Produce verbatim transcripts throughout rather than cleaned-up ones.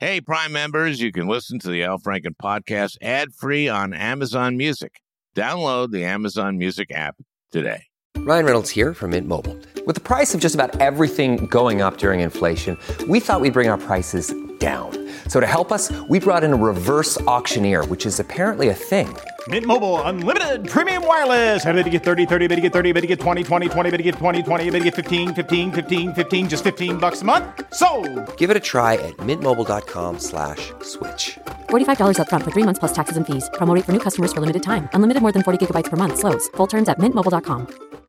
Hey, Prime members, you can listen to the Al Franken podcast ad-free on Amazon Music. Download the Amazon Music app today. Ryan Reynolds here from Mint Mobile. With the price of just about everything going up during inflation, we thought we'd bring our prices down. So to help us, we brought in a reverse auctioneer, which is apparently a thing. Mint Mobile Unlimited Premium Wireless. How to get thirty, thirty, how to get thirty, how to get twenty, twenty, twenty, how to get twenty, twenty, how to get fifteen, fifteen, fifteen, fifteen, just fifteen bucks a month? Sold! Give it a try at mintmobile.com slash switch. forty-five dollars up front for three months plus taxes and fees. Promo rate for new customers for limited time. Unlimited more than forty gigabytes per month. Slows full terms at mint mobile dot com.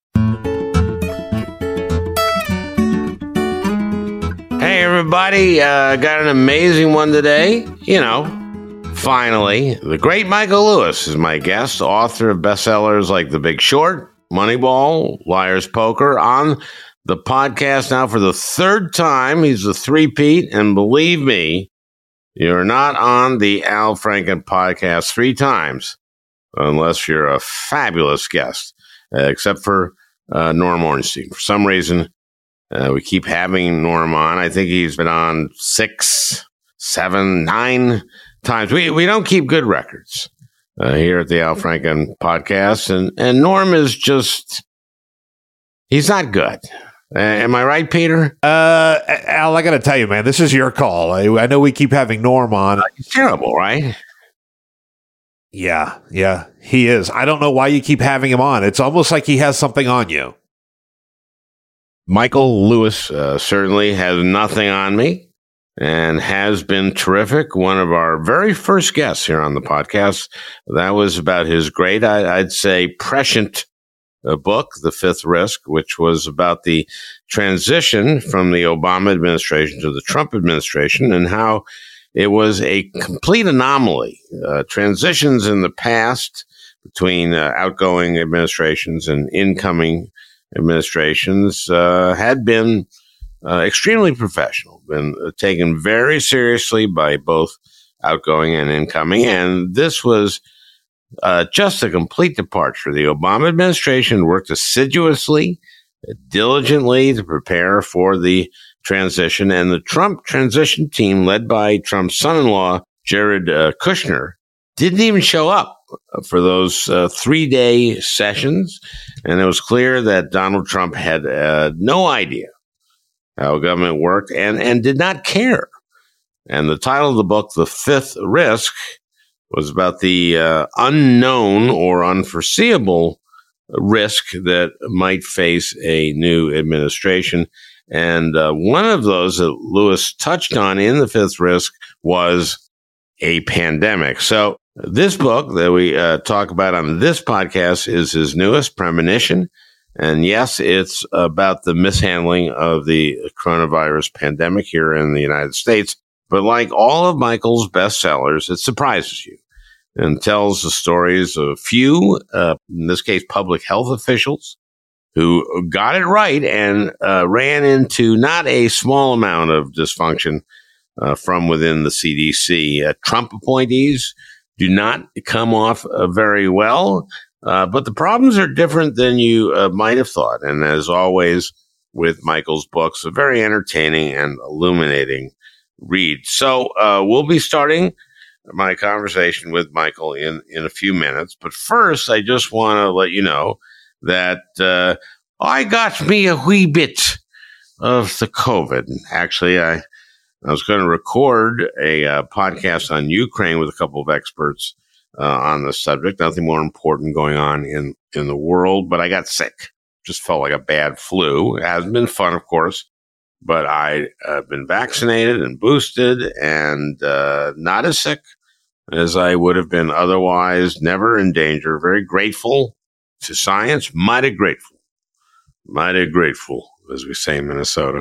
Hey, everybody. Uh, got an amazing one today. You know, finally, the great Michael Lewis is my guest, author of bestsellers like The Big Short, Moneyball, Liar's Poker, on the podcast now for the third time. He's a three-peat, and believe me, you're not on the Al Franken podcast three times unless you're a fabulous guest, uh, except for uh, Norm Ornstein. For some reason, uh, we keep having Norm on. I think he's been on six, seven, nine times. We we don't keep good records uh, here at the Al Franken podcast, and and Norm is just he's not good. Uh, am I right, Peter? Uh, Al, I got to tell you, man, this is your call. I, I know we keep having Norm on. He's terrible, right? Yeah, yeah, he is. I don't know why you keep having him on. It's almost like he has something on you. Michael Lewis uh, certainly has nothing on me and has been terrific. One of our very first guests here on the podcast. That was about his great, I, I'd say, prescient uh, book, The Fifth Risk, which was about the transition from the Obama administration to the Trump administration and how it was a complete anomaly. Uh, transitions in the past between uh, outgoing administrations and incoming administrations uh, had been uh, extremely professional, been uh, taken very seriously by both outgoing and incoming. And this was uh, just a complete departure. The Obama administration worked assiduously, diligently to prepare for the transition. And the Trump transition team, led by Trump's son-in-law, Jared uh, Kushner, didn't even show up for those uh, three-day sessions. And it was clear that Donald Trump had uh, no idea how government worked and, and did not care. And the title of the book, The Fifth Risk, was about the uh, unknown or unforeseeable risk that might face a new administration. And uh, one of those that Lewis touched on in The Fifth Risk was a pandemic. So this book that we uh, talk about on this podcast is his newest, Premonition. And yes, it's about the mishandling of the coronavirus pandemic here in the United States. But like all of Michael's bestsellers, it surprises you and tells the stories of a few, uh, in this case, public health officials who got it right and uh, ran into not a small amount of dysfunction uh, from within the C D C. Uh, Trump appointees do not come off uh, very well, uh, but the problems are different than you uh, might have thought. And as always with Michael's books, a very entertaining and illuminating read. So uh, we'll be starting my conversation with Michael in, in a few minutes. But first, I just want to let you know that uh, I got me a wee bit of the COVID. Actually, I I was going to record a uh, podcast on Ukraine with a couple of experts uh, on the subject. Nothing more important going on in, in the world, but I got sick. Just felt like a bad flu. It hasn't been fun, of course, but I've uh, been vaccinated and boosted and uh, not as sick as I would have been otherwise. Never in danger. Very grateful to science. Mighty grateful. Mighty grateful, as we say in Minnesota.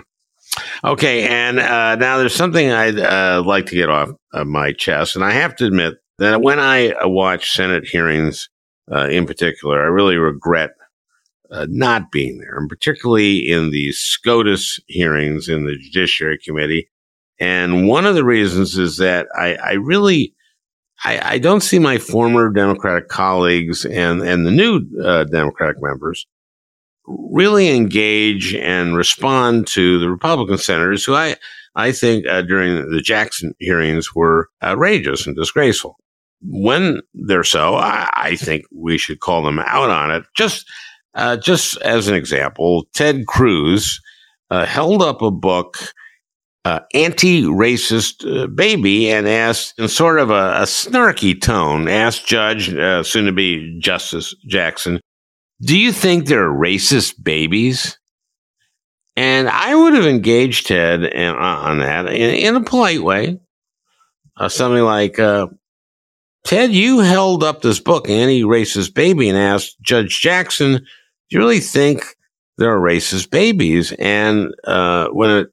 Okay, and uh, now there's something I'd uh, like to get off of my chest, and I have to admit that when I uh, watch Senate hearings uh, in particular, I really regret uh, not being there, and particularly in the SCOTUS hearings in the Judiciary Committee. And one of the reasons is that I, I really, I, I don't see my former Democratic colleagues and, and the new uh, Democratic members really engage and respond to the Republican senators who I, I think uh, during the Jackson hearings were outrageous and disgraceful. When they're so, I, I think we should call them out on it. Just, uh, just as an example, Ted Cruz uh, held up a book, uh, Anti-Racist uh, Baby, and asked, in sort of a, a snarky tone, asked Judge, uh, soon to be Justice Jackson, do you think there are racist babies? And I would have engaged Ted in, uh, on that in, in a polite way. Uh, something like, uh, Ted, you held up this book, Anti-Racist Baby, and asked Judge Jackson, do you really think there are racist babies? And uh, when it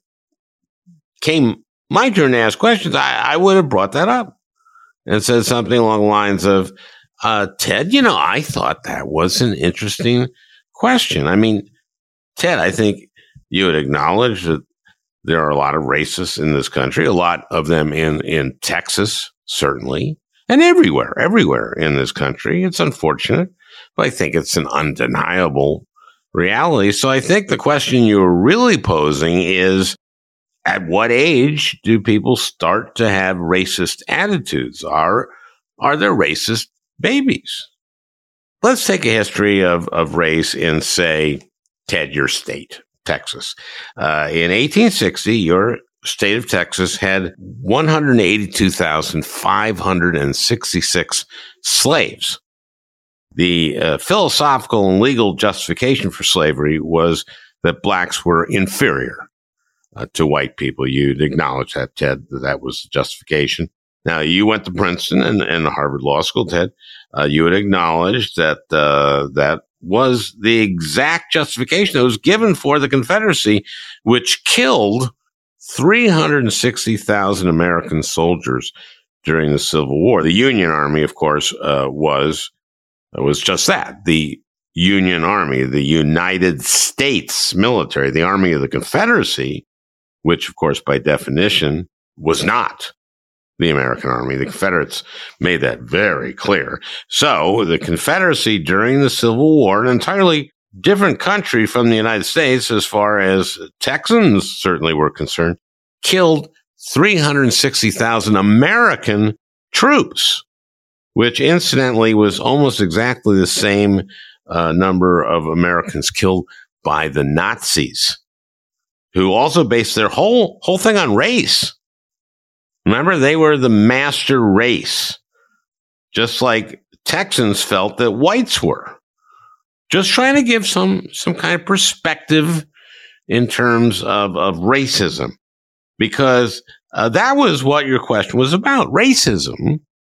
came my turn to ask questions, I, I would have brought that up and said something along the lines of, uh, Ted, you know, I thought that was an interesting question. I mean, Ted, I think you would acknowledge that there are a lot of racists in this country, a lot of them in, in Texas, certainly, and everywhere, everywhere in this country. It's unfortunate, but I think it's an undeniable reality. So I think the question you're really posing is, at what age do people start to have racist attitudes? Are, are there racist babies? Let's take a history of, of race in, say, Ted, your state, Texas. Uh, in eighteen sixty, your state of Texas had one hundred eighty-two thousand five hundred sixty-six slaves. The uh, philosophical and legal justification for slavery was that blacks were inferior uh, to white people. You'd acknowledge that, Ted, that that was the justification. Now, you went to Princeton and, and Harvard Law School, Ted. Uh, you would acknowledge that uh, that was the exact justification that was given for the Confederacy, which killed three hundred sixty thousand American soldiers during the Civil War. The Union Army, of course, uh, was was just that, the Union Army, the United States military. The Army of the Confederacy, which, of course, by definition, was not the American Army. The Confederates made that very clear. So the Confederacy during the Civil War, an entirely different country from the United States as far as Texans certainly were concerned, killed three hundred sixty thousand American troops, which incidentally was almost exactly the same uh, number of Americans killed by the Nazis, who also based their whole whole thing on race. Remember, they were the master race, just like Texans felt that whites were. Just trying to give some some kind of perspective in terms of, of racism, because uh, that was what your question was about, racism.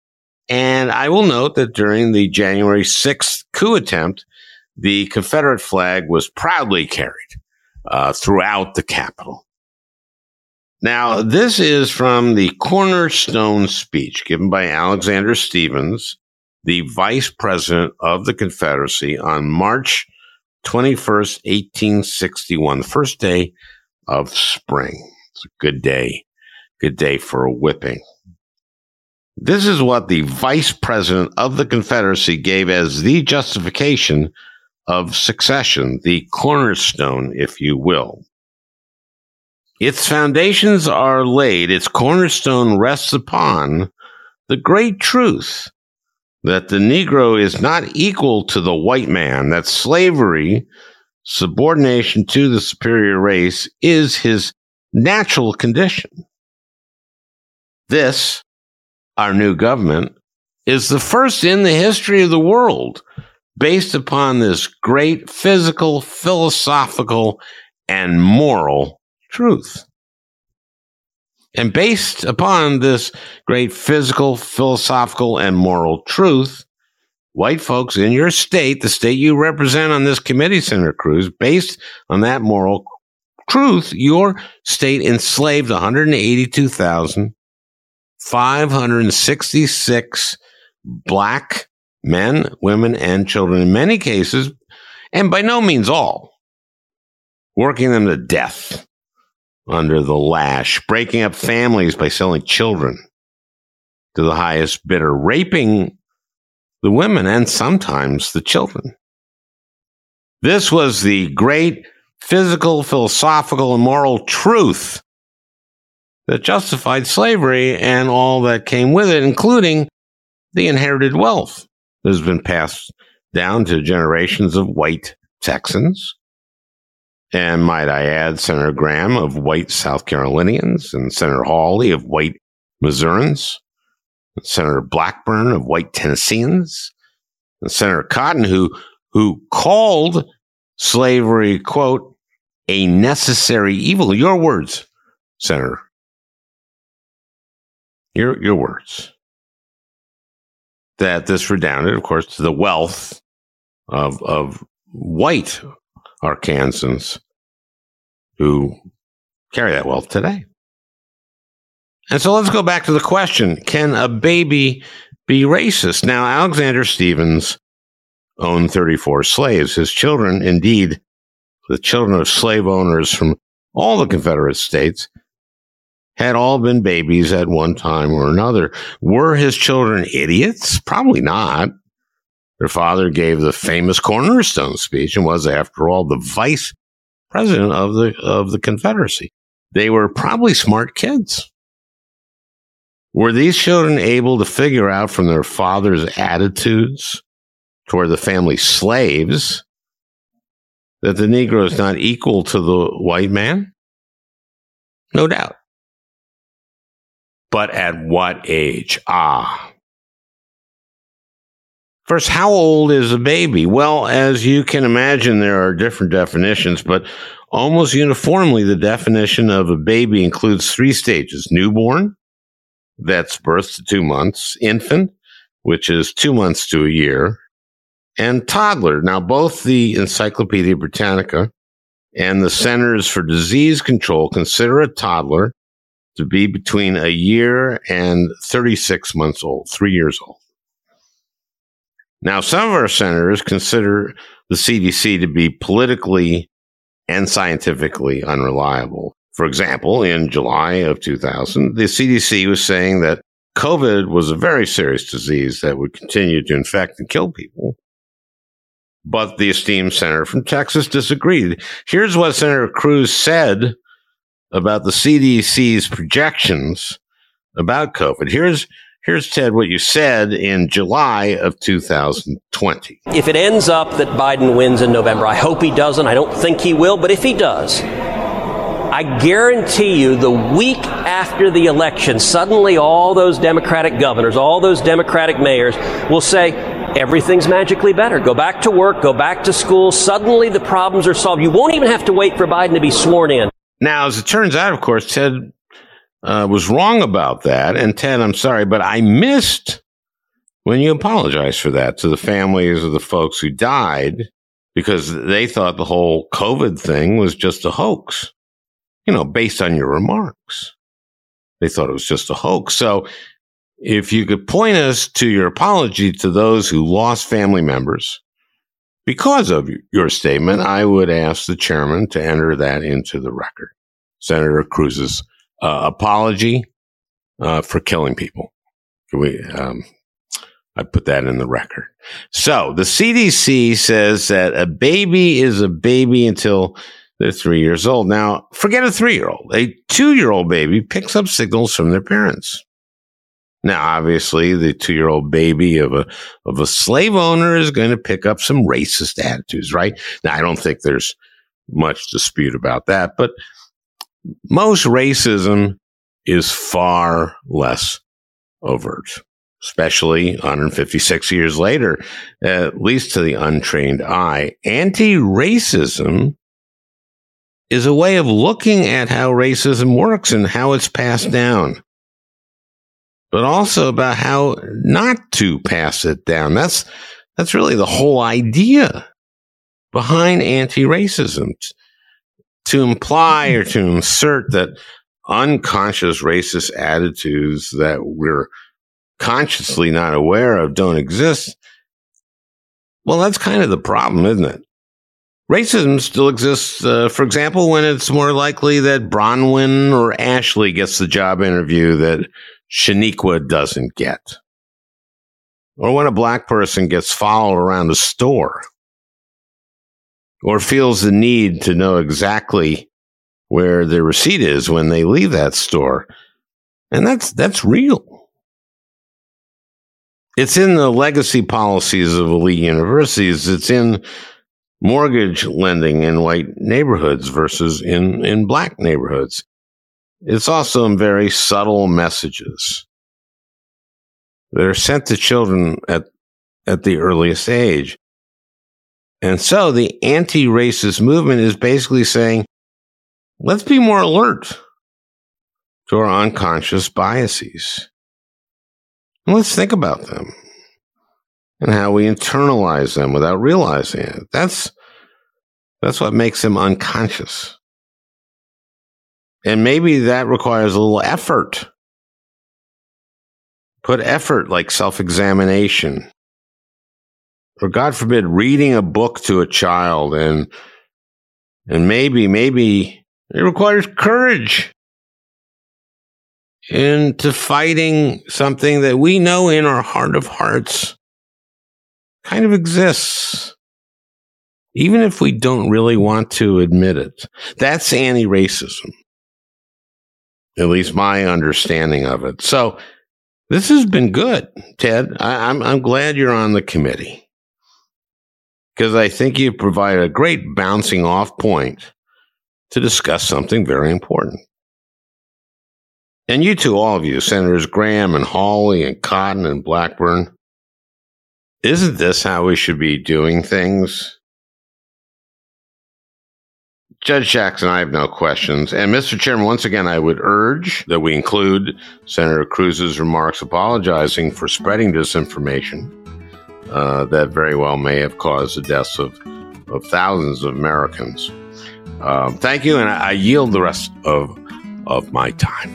And I will note that during the January sixth coup attempt, the Confederate flag was proudly carried uh, throughout the Capitol. Now, this is from the cornerstone speech given by Alexander Stephens, the vice president of the Confederacy, on March twenty-first, eighteen sixty-one, the first day of spring. It's a good day, good day for a whipping. This is what the vice president of the Confederacy gave as the justification of secession, the cornerstone, if you will. Its foundations are laid, its cornerstone rests upon the great truth that the Negro is not equal to the white man, that slavery, subordination to the superior race, is his natural condition. This, our new government, is the first in the history of the world based upon this great physical, philosophical, and moral truth. And based upon this great physical, philosophical, and moral truth, white folks in your state, the state you represent on this committee, Senator Cruz, based on that moral truth, your state enslaved one hundred eighty-two thousand five hundred sixty-six black men, women, and children, in many cases, and by no means all, working them to death under the lash, breaking up families by selling children to the highest bidder, raping the women and sometimes the children. This was the great physical, philosophical, and moral truth that justified slavery and all that came with it, including the inherited wealth that has been passed down to generations of white Texans. And might I add, Senator Graham of white South Carolinians, and Senator Hawley of white Missourians, and Senator Blackburn of white Tennesseans, and Senator Cotton, who, who called slavery, quote, a necessary evil. Your words, Senator. Your, your words. That this redounded, of course, to the wealth of, of white Arkansans who carry that wealth today. And so let's go back to the question, can a baby be racist? Now, Alexander Stephens owned thirty-four slaves. His children, indeed, the children of slave owners from all the Confederate states, had all been babies at one time or another. Were his children idiots? Probably not. Their father gave the famous Cornerstone speech and was, after all, the vice president of the of the Confederacy. They were probably smart kids. Were these children able to figure out from their father's attitudes toward the family slaves that the Negro is not equal to the white man? No doubt. But at what age? Ah. First, how old is a baby? Well, as you can imagine, there are different definitions, but almost uniformly, the definition of a baby includes three stages. Newborn, that's birth to two months. Infant, which is two months to a year. And toddler. Now, both the Encyclopedia Britannica and the Centers for Disease Control consider a toddler to be between a year and thirty-six months old, three years old. Now, some of our senators consider the C D C to be politically and scientifically unreliable. For example, in July of two thousand, the C D C was saying that COVID was a very serious disease that would continue to infect and kill people. But the esteemed senator from Texas disagreed. Here's what Senator Cruz said about the C D C's projections about COVID. Here's Here's, Ted, what you said in July of two thousand twenty. If it ends up that Biden wins in November, I hope he doesn't. I don't think he will. But if he does, I guarantee you the week after the election, suddenly all those Democratic governors, all those Democratic mayors will say, everything's magically better. Go back to work, go back to school. Suddenly the problems are solved. You won't even have to wait for Biden to be sworn in. Now, as it turns out, of course, Ted Uh, was wrong about that. And Ted, I'm sorry, but I missed when you apologized for that to the families of the folks who died because they thought the whole COVID thing was just a hoax, you know, based on your remarks. They thought it was just a hoax. So if you could point us to your apology to those who lost family members because of your statement, I would ask the chairman to enter that into the record. Senator Cruz's Uh, apology uh, for killing people. Can we, um, I put that in the record. So the C D C says that a baby is a baby until they're three years old. Now, forget a three-year-old. A two-year-old baby picks up signals from their parents. Now, obviously, the two-year-old baby of a of a slave owner is going to pick up some racist attitudes, right? Now, I don't think there's much dispute about that, but most racism is far less overt, especially one hundred fifty-six years later, at least to the untrained eye. Anti-racism is a way of looking at how racism works and how it's passed down, but also about how not to pass it down. That's, that's really the whole idea behind anti-racism. To imply or to insert that unconscious racist attitudes that we're consciously not aware of don't exist, well, that's kind of the problem, isn't it? Racism still exists, uh, for example, when it's more likely that Bronwyn or Ashley gets the job interview that Shaniqua doesn't get. Or when a black person gets followed around a store. or feels the need to know exactly where their receipt is when they leave that store. And that's that's real. It's in the legacy policies of elite universities. It's in mortgage lending in white neighborhoods versus in, in black neighborhoods. It's also in very subtle messages that are sent to children at, at the earliest age. And so the anti-racist movement is basically saying, let's be more alert to our unconscious biases. And let's think about them and how we internalize them without realizing it. That's, that's what makes them unconscious. And maybe that requires a little effort. Put effort like self-examination. Or God forbid, reading a book to a child, and and maybe, maybe it requires courage into fighting something that we know in our heart of hearts kind of exists, even if we don't really want to admit it. That's anti-racism, at least my understanding of it. So this has been good, Ted. I, I'm I'm glad you're on the committee, because I think you provide a great bouncing off point to discuss something very important. And you too, all of you, Senators Graham and Hawley and Cotton and Blackburn, isn't this how we should be doing things? Judge Jackson, I have no questions. And Mister Chairman, once again, I would urge that we include Senator Cruz's remarks apologizing for spreading disinformation Uh, that very well may have caused the deaths of, of thousands of Americans. Um, thank you, and I, I yield the rest of, of my time.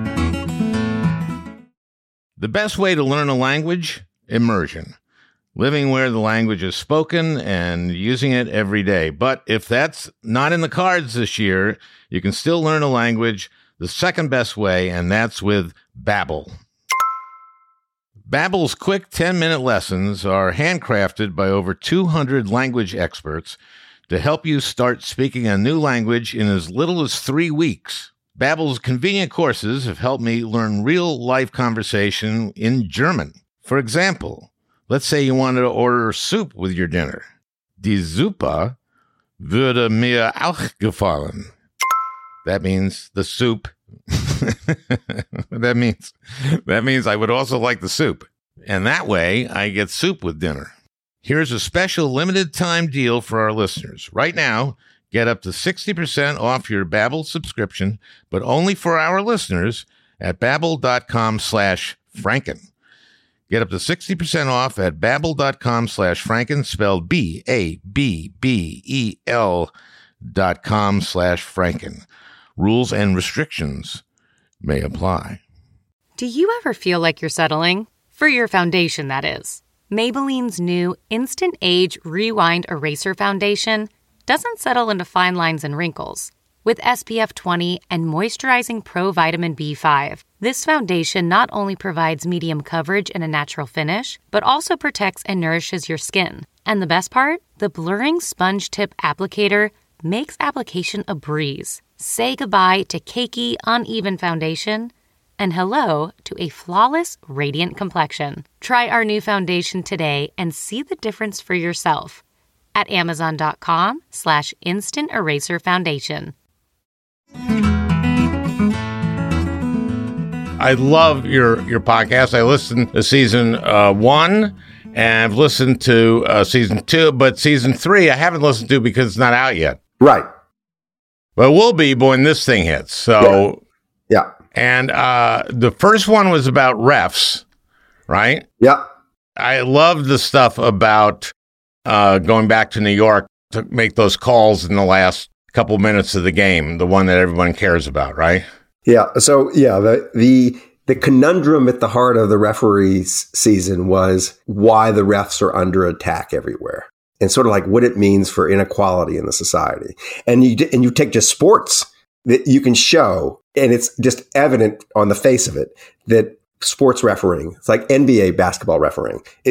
The best way to learn a language? Immersion. Living where the language is spoken and using it every day. But if that's not in the cards this year, you can still learn a language the second best way, and that's with Babbel. Babbel's quick ten-minute lessons are handcrafted by over two hundred language experts to help you start speaking a new language in as little as three weeks. Babbel's convenient courses have helped me learn real-life conversation in German. For example, let's say you wanted to order soup with your dinner. Die Suppe würde mir auch gefallen. That means the soup. that means that means I would also like the soup. And that way I get soup with dinner. Here's a special limited time deal for our listeners. Right now, get up to sixty percent off your Babbel subscription, but only for our listeners at babbel.com slash Franken. Get up to sixty percent off at babbel.com slash Franken, spelled B A B B E L dot com slash Franken. Rules and restrictions may apply. Do you ever feel like you're settling? For your foundation, that is. Maybelline's new Instant Age Rewind Eraser Foundation doesn't settle into fine lines and wrinkles. With S P F twenty and moisturizing Pro Vitamin B five, this foundation not only provides medium coverage and a natural finish, but also protects and nourishes your skin. And the best part? The blurring sponge tip applicator makes application a breeze. Say goodbye to cakey, uneven foundation and hello to a flawless, radiant complexion. Try our new foundation today and see the difference for yourself at amazon.com slash instant eraser foundation. I love your, your podcast. I listened to season uh, one, and I've listened to uh, season two, but season three I haven't listened to because it's not out yet. Right. But it will be when this thing hits. So, yeah. yeah. And uh, the first one was about refs, right? Yeah. I love the stuff about uh, going back to New York to make those calls in the last couple minutes of the game, the one that everyone cares about, right? Yeah. So, yeah, the the the conundrum at the heart of the referees season was why the refs are under attack everywhere, and sort of like what it means for inequality in the society. And you and you take just sports that you can show, and it's just evident on the face of it that sports refereeing, it's like N B A basketball refereeing, is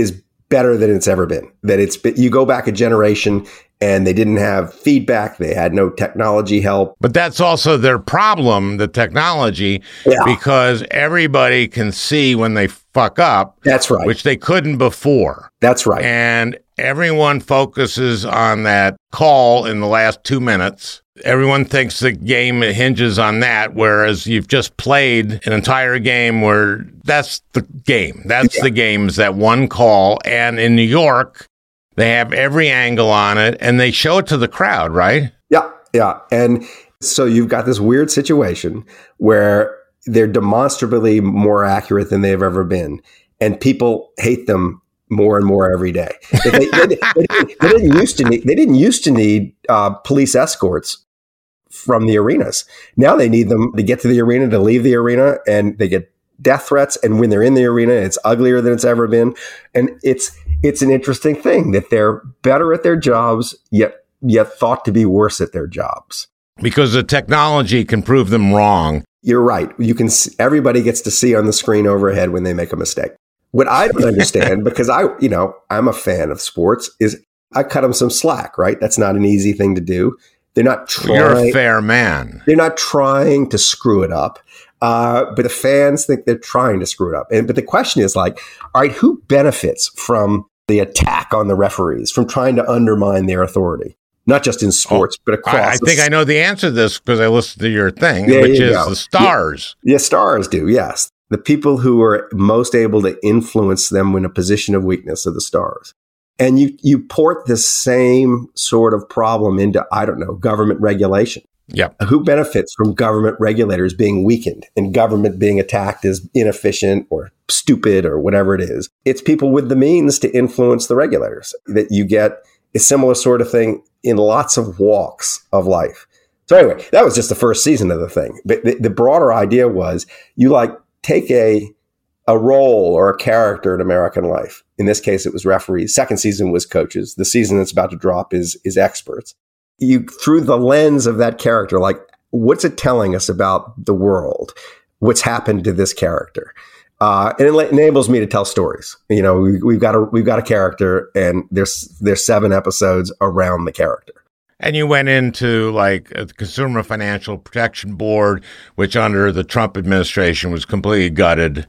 better than it's ever been. That it's you go back a generation and they didn't have feedback. They had no technology help. But that's also their problem, the technology, yeah. because everybody can see when they fuck up. That's right. Which they couldn't before. That's right. And everyone focuses on that call in the last two minutes. Everyone thinks the game hinges on that, whereas you've just played an entire game where that's the game. That's yeah. the game is that one call. And in New York, they have every angle on it, and they show it to the crowd, right? Yeah, yeah. And so you've got this weird situation where they're demonstrably more accurate than they've ever been, and people hate them more and more every day. They, they, they, they, didn't, they didn't used to need. They didn't used to need uh, police escorts from the arenas. Now they need them to get to the arena, to leave the arena, and they get death threats. And when they're in the arena, it's uglier than it's ever been. And it's it's an interesting thing that they're better at their jobs, yet yet thought to be worse at their jobs. Because the technology can prove them wrong. You're right. You can. See, everybody gets to see on the screen overhead when they make a mistake. What I don't understand, because I, you know, I'm a fan of sports, is I cut them some slack. Right? That's not an easy thing to do. They're not trying. You're a fair man. They're not trying to screw it up. Uh, but the fans think they're trying to screw it up. And but the question is like, all right, who benefits from the attack on the referees, from trying to undermine their authority? Not just in sports, oh, but across. I, I think s- I know the answer to this because I listened to your thing, yeah, which you is go. the stars. Yeah, yeah, stars do, yes. The people who are most able to influence them in a position of weakness are the stars. And you you port the same sort of problem into, I don't know, government regulation. Yep. Who benefits from government regulators being weakened and government being attacked as inefficient or stupid or whatever it is? It's people with the means to influence the regulators. That you get a similar sort of thing in lots of walks of life. So anyway, that was just the first season of the thing. But the, the broader idea was you like take a a role or a character in American life. In this case, it was referees. Second season was coaches. The season that's about to drop is is experts. You, through the lens of that character, like, what's it telling us about the world? What's happened to this character? Uh, and it enables me to tell stories. You know, we, we've got a we've got a character, and there's there's seven episodes around the character. And you went into like the Consumer Financial Protection Board, which under the Trump administration was completely gutted.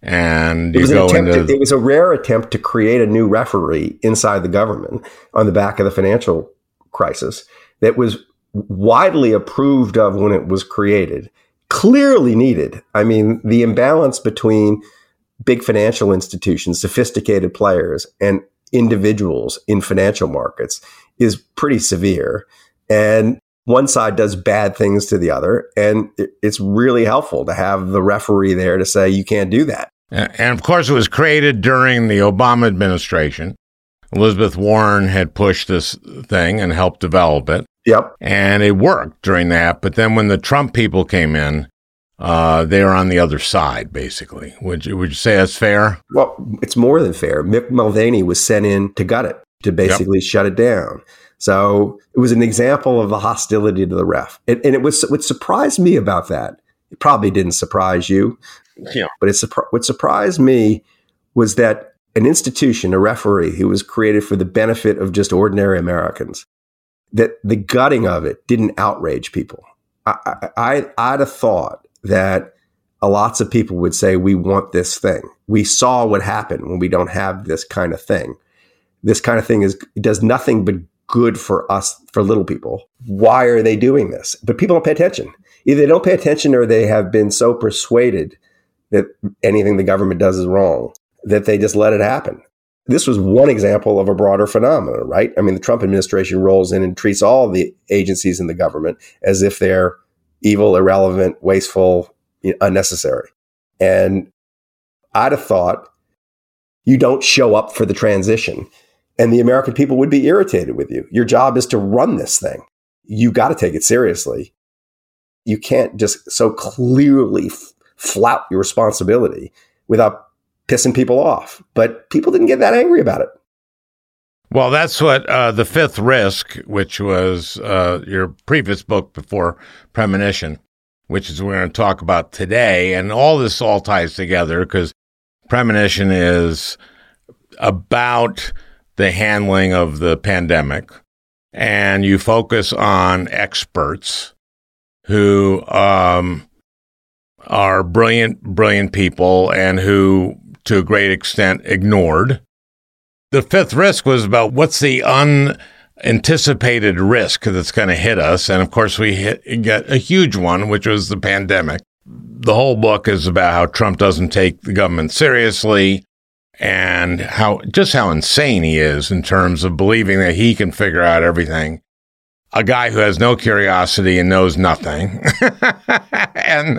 And it was, you go into into to, it was a rare attempt to create a new referee inside the government on the back of the financial crisis that was widely approved of when it was created, clearly needed. I mean, the imbalance between big financial institutions, sophisticated players, and individuals in financial markets is pretty severe. And one side does bad things to the other. And it's really helpful to have the referee there to say, you can't do that. And of course, it was created during the Obama administration. Elizabeth Warren had pushed this thing and helped develop it. Yep. And it worked during that. But then when the Trump people came in, uh, they were on the other side, basically. Would you, would you say that's fair? Well, it's more than fair. Mick Mulvaney was sent in to gut it, to basically yep. shut it down. So it was an example of the hostility to the ref. It, and it was what surprised me about that. It probably didn't surprise you. Yeah. But it, what surprised me was that an institution, a referee who was created for the benefit of just ordinary Americans, that the gutting of it didn't outrage people. I, I, I'd have thought that a lots of people would say, we want this thing. We saw what happened when we don't have this kind of thing. This kind of thing is does nothing but good for us, for little people. Why are they doing this? But people don't pay attention. Either they don't pay attention or they have been so persuaded that anything the government does is wrong that they just let it happen. This was one example of a broader phenomenon, right? I mean, the Trump administration rolls in and treats all the agencies in the government as if they're evil, irrelevant, wasteful, unnecessary. And I'd have thought you don't show up for the transition and the American people would be irritated with you. Your job is to run this thing. You got to take it seriously. You can't just so clearly f- flout your responsibility without pissing people off. But people didn't get that angry about it. Well, that's what uh, The Fifth Risk, which was uh, your previous book before Premonition, which is what we're going to talk about today. And all this all ties together because Premonition is about the handling of the pandemic, and you focus on experts who um, are brilliant, brilliant people and who, to a great extent, ignored. The fifth risk was about what's the unanticipated risk that's going to hit us. And of course, we hit, got a huge one, which was the pandemic. The whole book is about how Trump doesn't take the government seriously and how just how insane he is in terms of believing that he can figure out everything. A guy who has no curiosity and knows nothing. and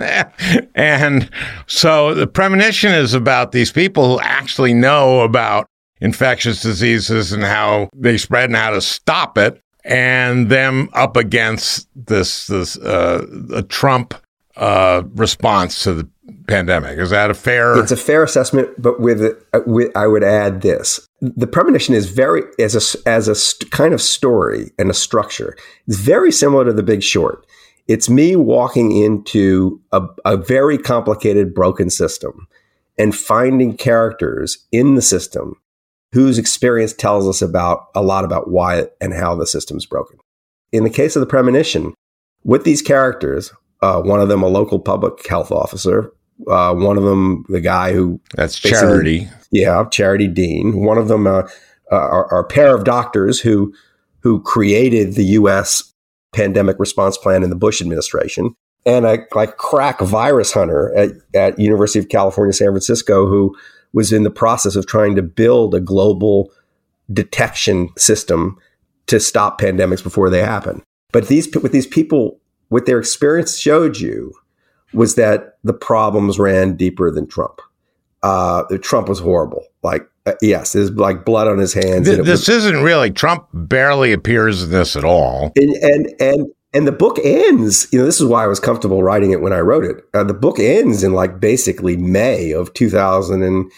and so the premonition is about these people who actually know about infectious diseases and how they spread and how to stop it, and them up against this this uh, a Trump uh, response to the pandemic. Is that a fair? It's a fair assessment, but with, uh, with I would add this: the premonition is very as a as a st- kind of story and a structure. It's very similar to The Big Short. It's me walking into a, a very complicated, broken system and finding characters in the system whose experience tells us about a lot about why and how the system's broken. In the case of the premonition, with these characters, uh, one of them a local public health officer, uh, one of them the guy who that's Charity, yeah, Charity Dean. One of them uh, uh, are, are a pair of doctors who who created the U S pandemic response plan in the Bush administration, and a like crack virus hunter at, at University of California, San Francisco, who was in the process of trying to build a global detection system to stop pandemics before they happen. But these with these people, what their experience showed you was that the problems ran deeper than Trump. Uh, Trump was horrible. Like, uh, yes, there's like blood on his hands. Th- this was, isn't really, Trump barely appears in this at all. And, and, and, and the book ends, you know, this is why I was comfortable writing it when I wrote it. Uh, the book ends in like basically May of two thousand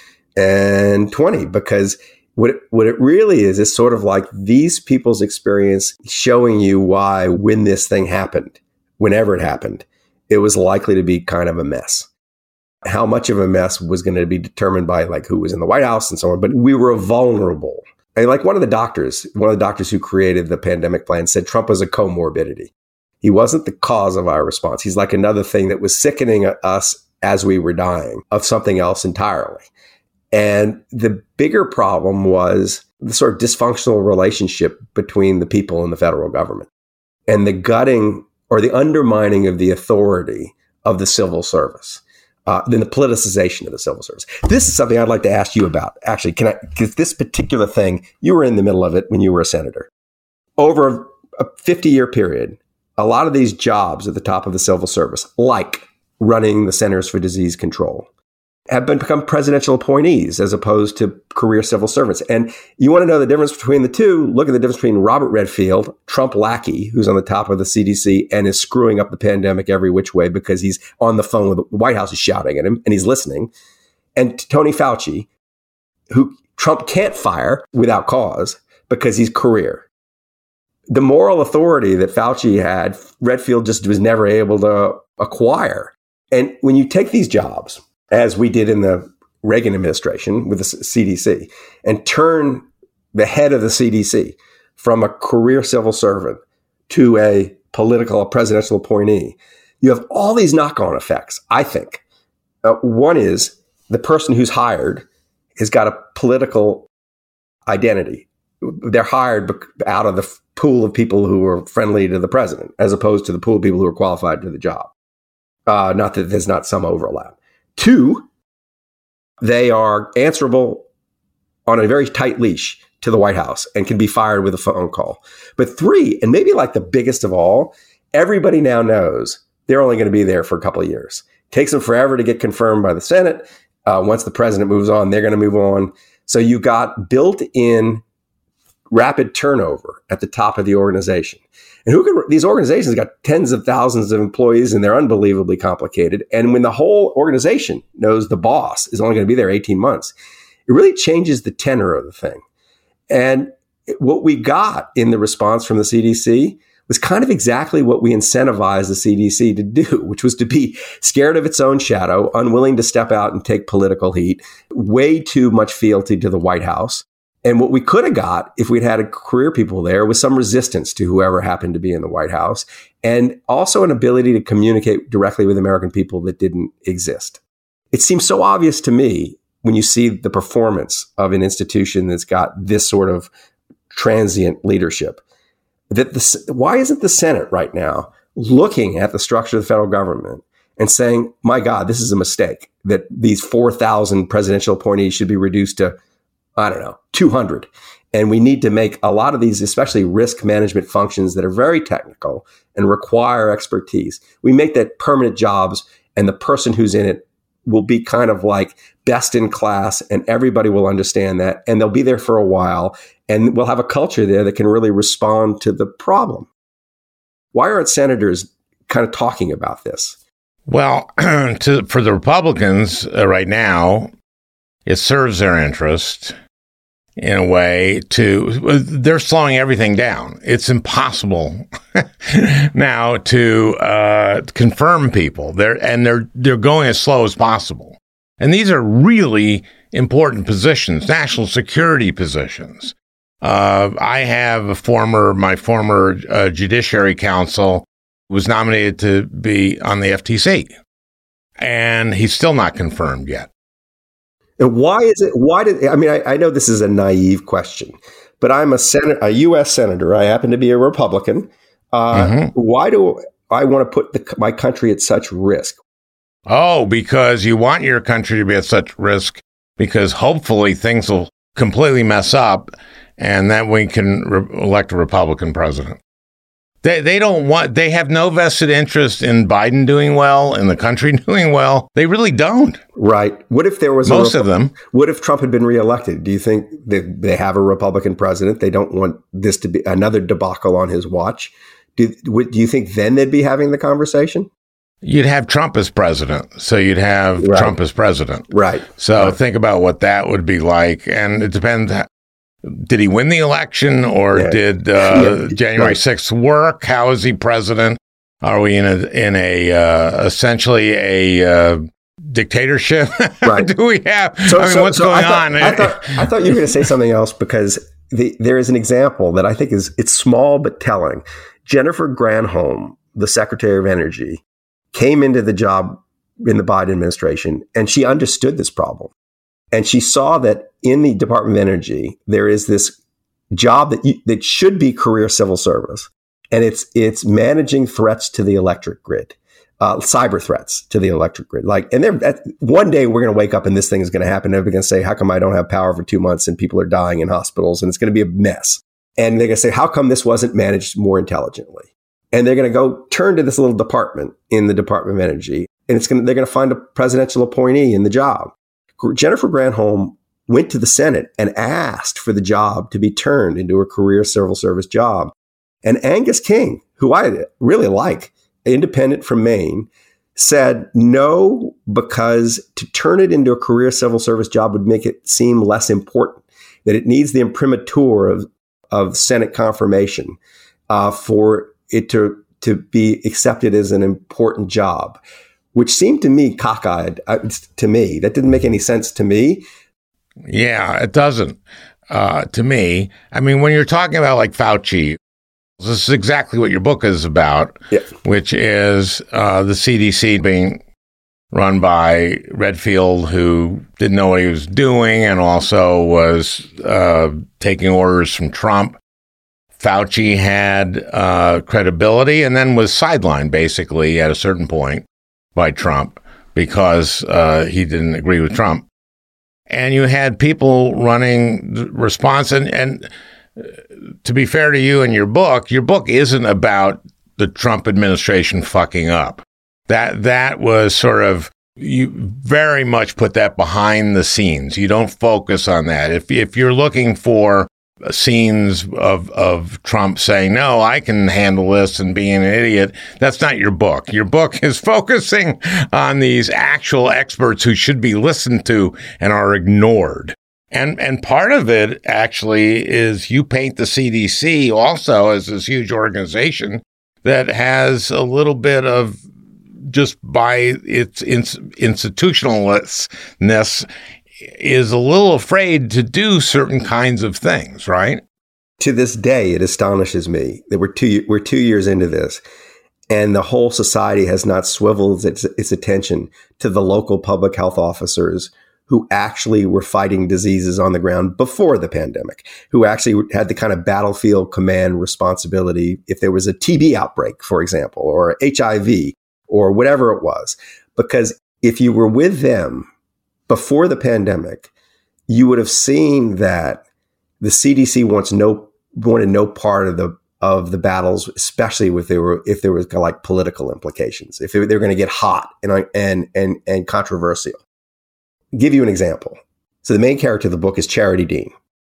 twenty, because what it, what it really is, is sort of like these people's experience showing you why when this thing happened, whenever it happened, it was likely to be kind of a mess. How much of a mess was going to be determined by like who was in the White House and so on. But we were vulnerable. And like one of the doctors, one of the doctors who created the pandemic plan said Trump was a comorbidity. He wasn't the cause of our response. He's like another thing that was sickening us as we were dying of something else entirely. And the bigger problem was the sort of dysfunctional relationship between the people and the federal government and the gutting or the undermining of the authority of the civil service. Uh, then the politicization of the civil service. This is something I'd like to ask you about. Actually, can I? Because this particular thing, you were in the middle of it when you were a senator. Over a fifty-year period, a lot of these jobs at the top of the civil service, like running the Centers for Disease Control, have been become presidential appointees as opposed to career civil servants. And you want to know the difference between the two? Look at the difference between Robert Redfield, Trump lackey, who's on the top of the C D C and is screwing up the pandemic every which way because he's on the phone with the White House is shouting at him and he's listening. And Tony Fauci, who Trump can't fire without cause because he's career. The moral authority that Fauci had, Redfield just was never able to acquire. And when you take these jobs, as we did in the Reagan administration with the C D C, and turn the head of the C D C from a career civil servant to a political, a presidential appointee, you have all these knock-on effects, I think. Uh, one is the person who's hired has got a political identity. They're hired out of the pool of people who are friendly to the president, as opposed to the pool of people who are qualified to the job. Uh, not that there's not some overlap. Two, they are answerable on a very tight leash to the White House and can be fired with a phone call. But three, and maybe like the biggest of all, everybody now knows they're only going to be there for a couple of years. It takes them forever to get confirmed by the Senate. Uh, once the president moves on, they're going to move on. So you got built-in rapid turnover at the top of the organization. And who can, these organizations got tens of thousands of employees and they're unbelievably complicated. And when the whole organization knows the boss is only going to be there eighteen months, it really changes the tenor of the thing. And what we got in the response from the C D C was kind of exactly what we incentivized the C D C to do, which was to be scared of its own shadow, unwilling to step out and take political heat, way too much fealty to the White House. And what we could have got if we'd had career people there was some resistance to whoever happened to be in the White House, and also an ability to communicate directly with American people that didn't exist. It seems so obvious to me when you see the performance of an institution that's got this sort of transient leadership, that the, why isn't the Senate right now looking at the structure of the federal government and saying, my God, this is a mistake, that these four thousand presidential appointees should be reduced to, I don't know, two hundred. And we need to make a lot of these, especially risk management functions that are very technical and require expertise. We make that permanent jobs, and the person who's in it will be kind of like best in class, and everybody will understand that, and they'll be there for a while, and we'll have a culture there that can really respond to the problem. Why aren't senators kind of talking about this? Well, to, for the Republicans uh, right now, it serves their interest in a way to, they're slowing everything down. It's impossible now to uh, confirm people. They're, and they're, they're going as slow as possible. And these are really important positions, national security positions. Uh, I have a former, my former uh, Judiciary Counsel was nominated to be on the F T C, and he's still not confirmed yet. And why is it, why did, I mean, I, I know this is a naive question, but I'm a Senate, a U S senator. I happen to be a Republican. Uh, mm-hmm. Why do I want to put the, my country at such risk? Oh, because you want your country to be at such risk, because hopefully things will completely mess up, and then we can re- elect a Republican president. They they don't want, they have no vested interest in Biden doing well, in the country doing well. They really don't. Right. What if there was most a Repu- of them? What if Trump had been reelected? Do you think they, they have a Republican president? They don't want this to be another debacle on his watch. Do, do you think then they'd be having the conversation? You'd have Trump as president. So you'd have right. Trump as president. Right. So right. think about what that would be like. And it depends. Did he win the election, or yeah. did uh, yeah. January sixth work? How is he president? Are we in a in a uh, essentially a uh, dictatorship? Right. Do we have? So, I mean, so, what's so going I thought, on? I thought, I thought you were going to say something else, because the, there is an example that I think is it's small but telling. Jennifer Granholm, the Secretary of Energy, came into the job in the Biden administration, and she understood this problem. And she saw that in the Department of Energy, there is this job that you, that should be career civil service. And it's it's managing threats to the electric grid, uh, cyber threats to the electric grid. Like, and they're, one day we're going to wake up and this thing is going to happen. They're going to say, how come I don't have power for two months and people are dying in hospitals? And it's going to be a mess. And they're going to say, how come this wasn't managed more intelligently? And they're going to go turn to this little department in the Department of Energy, and it's going to, they're going to find a presidential appointee in the job. Jennifer Granholm went to the Senate and asked for the job to be turned into a career civil service job. And Angus King, who I really like, independent from Maine, said no, because to turn it into a career civil service job would make it seem less important, that it needs the imprimatur of, of Senate confirmation uh, for it to, to be accepted as an important job, which seemed to me cockeyed uh, to me. That didn't make any sense to me. Yeah, it doesn't uh, to me. I mean, when you're talking about like Fauci, this is exactly what your book is about, yeah. which is uh, the C D C being run by Redfield, who didn't know what he was doing and also was uh, taking orders from Trump. Fauci had uh, credibility and then was sidelined basically at a certain point by Trump because uh, he didn't agree with Trump. And you had people running the response. And, and to be fair to you in your book, your book isn't about the Trump administration fucking up. That that was sort of, you very much put that behind the scenes. You don't focus on that. If if you're looking for scenes of of Trump saying, no, I can handle this and being an idiot, that's not your book. Your book is focusing on these actual experts who should be listened to and are ignored. And and part of it actually is you paint the C D C also as this huge organization that has a little bit of, just by its institutionalness, is a little afraid to do certain kinds of things, right? To this day, it astonishes me that we're two we're two years into this, and the whole society has not swiveled its, its attention to the local public health officers who actually were fighting diseases on the ground before the pandemic, who actually had the kind of battlefield command responsibility if there was a T B outbreak, for example, or H I V or whatever it was. Because if you were with them before the pandemic, you would have seen that the C D C wants no wanted no part of the of the battles, especially if there were if there was kind of like political implications, if they were going to get hot and and and and controversial. I'll give you an example. So the main character of the book is Charity Dean,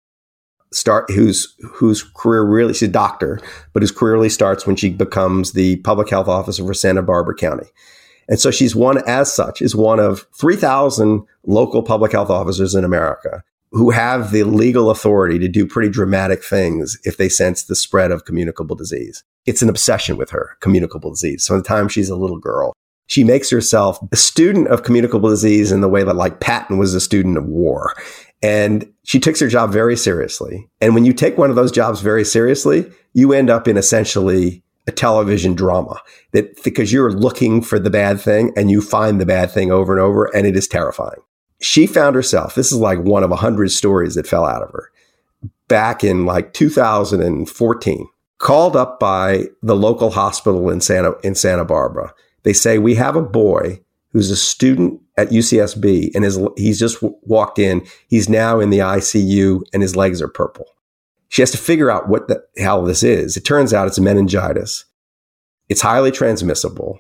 start whose whose career really, she's a doctor, but whose career really starts when she becomes the public health officer for Santa Barbara County. And so she's one, as such, is one of three thousand local public health officers in America who have the legal authority to do pretty dramatic things if they sense the spread of communicable disease. It's an obsession with her, communicable disease. So by the time she's a little girl, she makes herself a student of communicable disease in the way that like Patton was a student of war. And she takes her job very seriously. And when you take one of those jobs very seriously, you end up in essentially a television drama that because you're looking for the bad thing and you find the bad thing over and over, and it is terrifying. She found herself, this is like one of a hundred stories that fell out of her, back in like two thousand fourteen, called up by the local hospital in Santa, in Santa Barbara. They say, we have a boy who's a student at U C S B and his, he's just w- walked in. He's now in the I C U and his legs are purple. She has to figure out what the hell this is. It turns out it's meningitis. It's highly transmissible.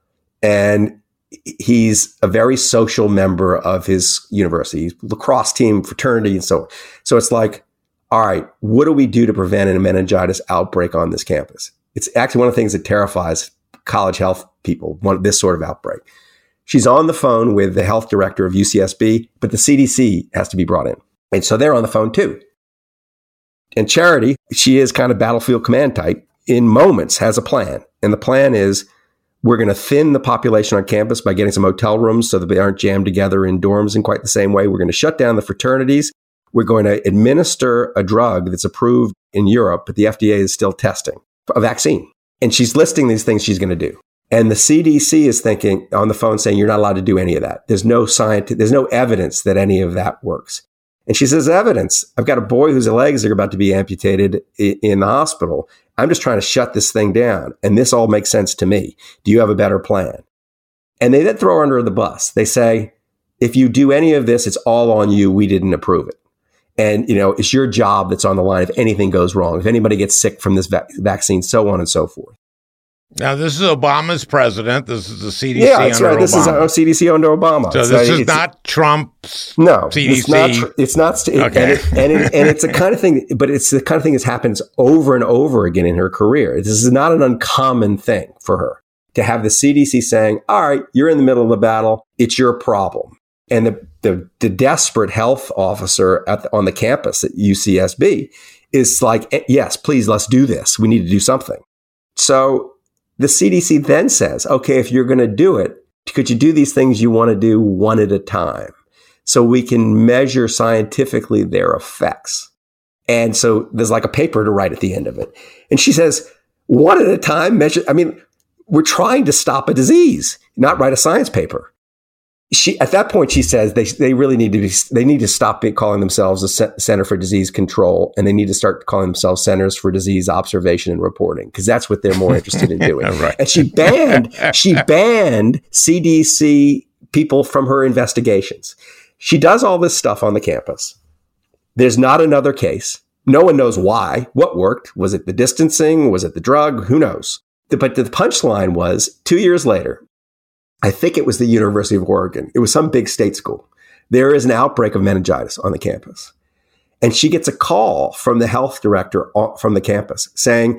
And he's a very social member of his university, lacrosse team, fraternity, and so on. So it's like, all right, what do we do to prevent a meningitis outbreak on this campus? It's actually one of the things that terrifies college health people, one, this sort of outbreak. She's on the phone with the health director of U C S B, but the C D C has to be brought in. And so they're on the phone too. And Charity, she is kind of battlefield command type, in moments has a plan. And the plan is, we're going to thin the population on campus by getting some hotel rooms so that they aren't jammed together in dorms in quite the same way. We're going to shut down the fraternities. We're going to administer a drug that's approved in Europe, but the F D A is still testing, a vaccine. And she's listing these things she's going to do. And the C D C is thinking on the phone saying, you're not allowed to do any of that. There's no science, there's no evidence that any of that works. And she says, evidence. I've got a boy whose legs are about to be amputated in the hospital. I'm just trying to shut this thing down. And this all makes sense to me. Do you have a better plan? And they then throw her under the bus. They say, if you do any of this, it's all on you. We didn't approve it. And, you know, it's your job that's on the line if anything goes wrong, if anybody gets sick from this va- vaccine, so on and so forth. Now, this is Obama's president. This is the C D C yeah, that's under right. Obama. This is our C D C under Obama. So this is not Trump's no, C D C. It's not. It's not it, okay. and, it, and, it, and it's the kind of thing, but it's the kind of thing that happens over and over again in her career. This is not an uncommon thing for her to have the C D C saying, all right, you're in the middle of the battle. It's your problem. And the, the, the desperate health officer at the, on the campus at U C S B is like, yes, please, let's do this. We need to do something. So the C D C then says, okay, if you're going to do it, could you do these things you want to do one at a time so we can measure scientifically their effects? And so there's like a paper to write at the end of it. And she says, one at a time, measure. I mean, we're trying to stop a disease, not write a science paper. She, at that point, she says they they really need to be, they need to stop being, calling themselves a Center for Disease Control, and they need to start calling themselves Centers for Disease Observation and Reporting, because that's what they're more interested in doing. Right. And she banned she banned C D C people from her investigations. She does all this stuff on the campus. There's not another case. No one knows why. What worked? Was it the distancing? Was it the drug? Who knows? But the punchline was two years later. I think it was the University of Oregon. It was some big state school. There is an outbreak of meningitis on the campus. And she gets a call from the health director from the campus saying,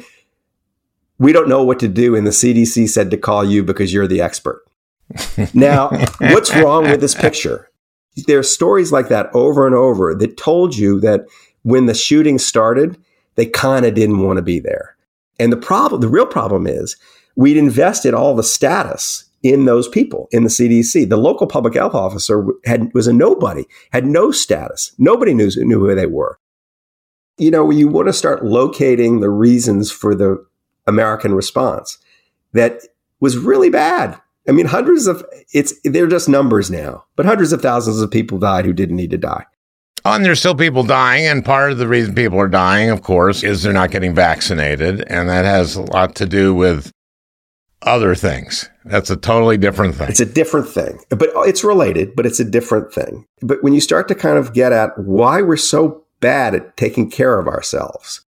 we don't know what to do. And the C D C said to call you because you're the expert. Now, what's wrong with this picture? There are stories like that over and over that told you that when the shooting started, they kind of didn't want to be there. And the problem, the real problem is we'd invested all the status in those people in the C D C. The local public health officer had was a nobody, had no status. Nobody knew, knew who they were. You know, you want to start locating the reasons for the American response that was really bad. I mean, hundreds of, it's, they're just numbers now, but hundreds of thousands of people died who didn't need to die. Oh, and there's still people dying. And part of the reason people are dying, of course, is they're not getting vaccinated. And that has a lot to do with other things. That's a totally different thing. It's a different thing, but it's related, but it's a different thing. But when you start to kind of get at why we're so bad at taking care of ourselves,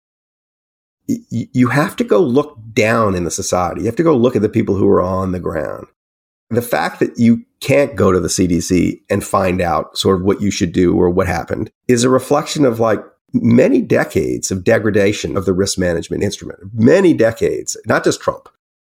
you have to go look down in the society. You have to go look at the people who are on the ground. The fact that you can't go to the C D C and find out sort of what you should do or what happened is a reflection of like many decades of degradation of the risk management instrument. Many decades, not just Trump,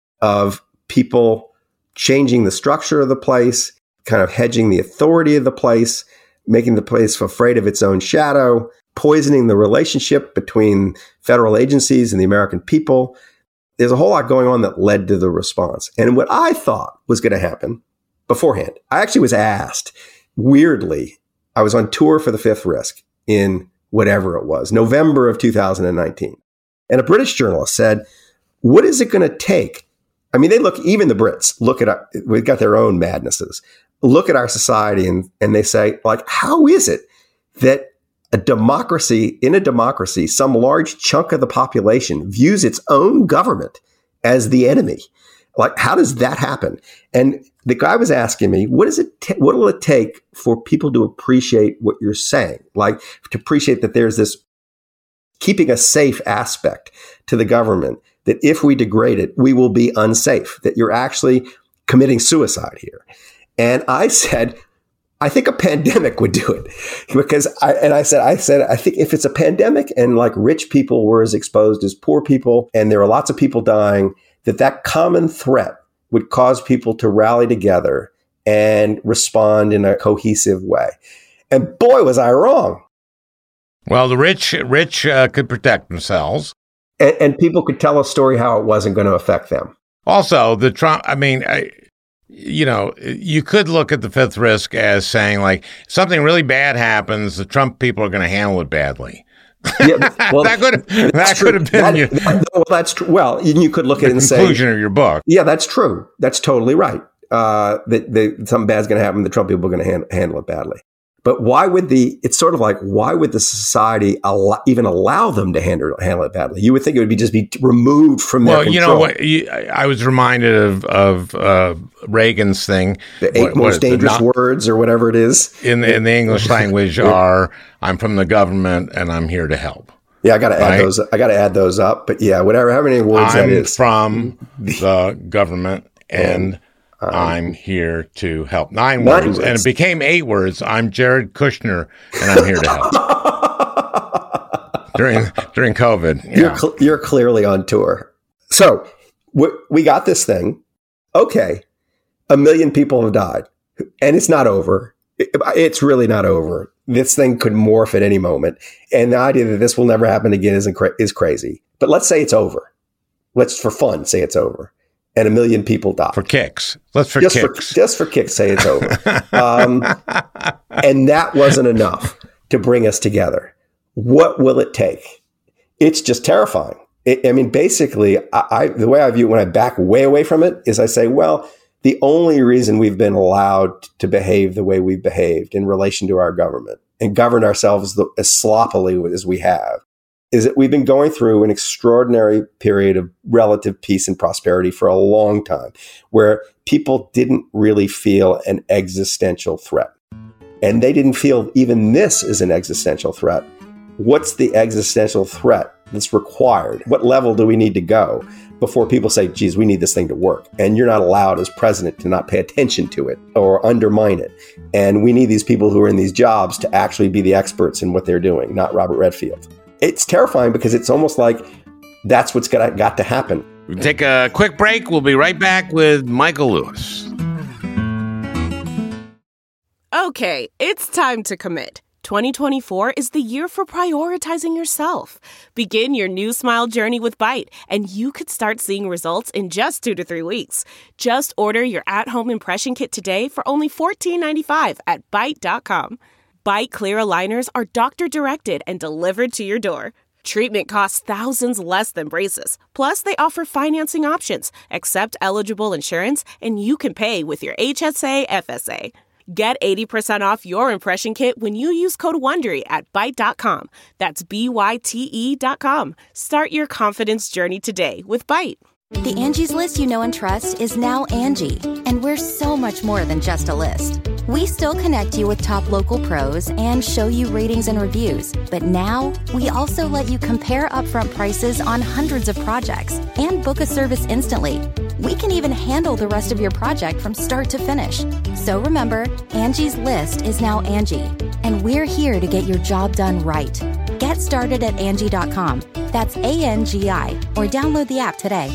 of people changing the structure of the place, kind of hedging the authority of the place, making the place afraid of its own shadow, poisoning the relationship between federal agencies and the American people. There's a whole lot going on that led to the response. And what I thought was going to happen beforehand, I actually was asked, weirdly, I was on tour for the Fifth Risk in whatever it was, November of two thousand nineteen. And a British journalist said, what is it going to take? I mean, they look, even the Brits look at, our, we've got their own madnesses, look at our society and, and they say, like, how is it that a democracy, in a democracy, some large chunk of the population views its own government as the enemy? Like, how does that happen? And the guy was asking me, what is it? T- what will it take for people to appreciate what you're saying? Like, to appreciate that there's this keeping a safe aspect to the government, that if we degrade it, we will be unsafe, that you're actually committing suicide here. And I said, I think a pandemic would do it, because I, and I said, I said, I think if it's a pandemic and like rich people were as exposed as poor people, and there are lots of people dying, that that common threat would cause people to rally together and respond in a cohesive way. And boy, was I wrong. Well, the rich, rich uh, could protect themselves. And, and people could tell a story how it wasn't going to affect them. Also, the Trump, I mean, I, you know, you could look at the Fifth Risk as saying, like, something really bad happens, the Trump people are going to handle it badly. Yeah, well, that could have, that could have been that, you. That, well, that's true. Well, you could look at it and say, conclusion of your book. Yeah, that's true. That's totally right. Uh, that, that something bad's going to happen. The Trump people are going to hand, handle it badly. But why would the? It's sort of like, why would the society allow, even allow them to handle handle it badly? You would think it would be just be removed from their well, control. You know what? You, I was reminded of of uh, Reagan's thing. The eight what, most what, dangerous not, words, or whatever it is, in the, in the English language, are "I'm from the government and I'm here to help." Yeah, I got to right? add those. I got to add those up. But yeah, whatever, how many words I'm that is. from the government and. Um, I'm here to help. Nine, Nine words, words, and it became eight words. I'm Jared Kushner, and I'm here to help. during during COVID, yeah. you're cl- you're clearly on tour. So we, we got this thing. Okay, a million people have died, and it's not over. It, it's really not over. This thing could morph at any moment, and the idea that this will never happen again is cra- is crazy. But let's say it's over. Let's, for fun, say it's over. And a million people die. For kicks. Let's for just kicks. For, just for kicks, say it's over. um, and that wasn't enough to bring us together. What will it take? It's just terrifying. It, I mean, basically, I, I, the way I view it when I back way away from it is I say, well, the only reason we've been allowed to behave the way we've behaved in relation to our government and govern ourselves the, as sloppily as we have is that we've been going through an extraordinary period of relative peace and prosperity for a long time, where people didn't really feel an existential threat. And they didn't feel even this is an existential threat. What's the existential threat that's required? What level do we need to go before people say, geez, we need this thing to work? And you're not allowed as president to not pay attention to it or undermine it. And we need these people who are in these jobs to actually be the experts in what they're doing, not Robert Redfield. It's terrifying because it's almost like that's what's got, got to happen. We'll take a quick break. We'll be right back with Michael Lewis. Okay, it's time to commit. twenty twenty-four is the year for prioritizing yourself. Begin your new smile journey with Byte, and you could start seeing results in just two to three weeks. Just order your at-home impression kit today for only fourteen ninety-five at byte dot com. Byte clear aligners are doctor-directed and delivered to your door. Treatment costs thousands less than braces. Plus, they offer financing options, accept eligible insurance, and you can pay with your H S A F S A. Get eighty percent off your impression kit when you use code WONDERY at byte dot com. That's B Y T E dot com. Start your confidence journey today with Byte. The Angie's List you know and trust is now Angie, and we're so much more than just a list. We still connect you with top local pros and show you ratings and reviews, but now we also let you compare upfront prices on hundreds of projects and book a service instantly. We can even handle the rest of your project from start to finish. So remember, Angie's List is now Angie, and we're here to get your job done right. Get started at Angie dot com. That's A N G I, or download the app today.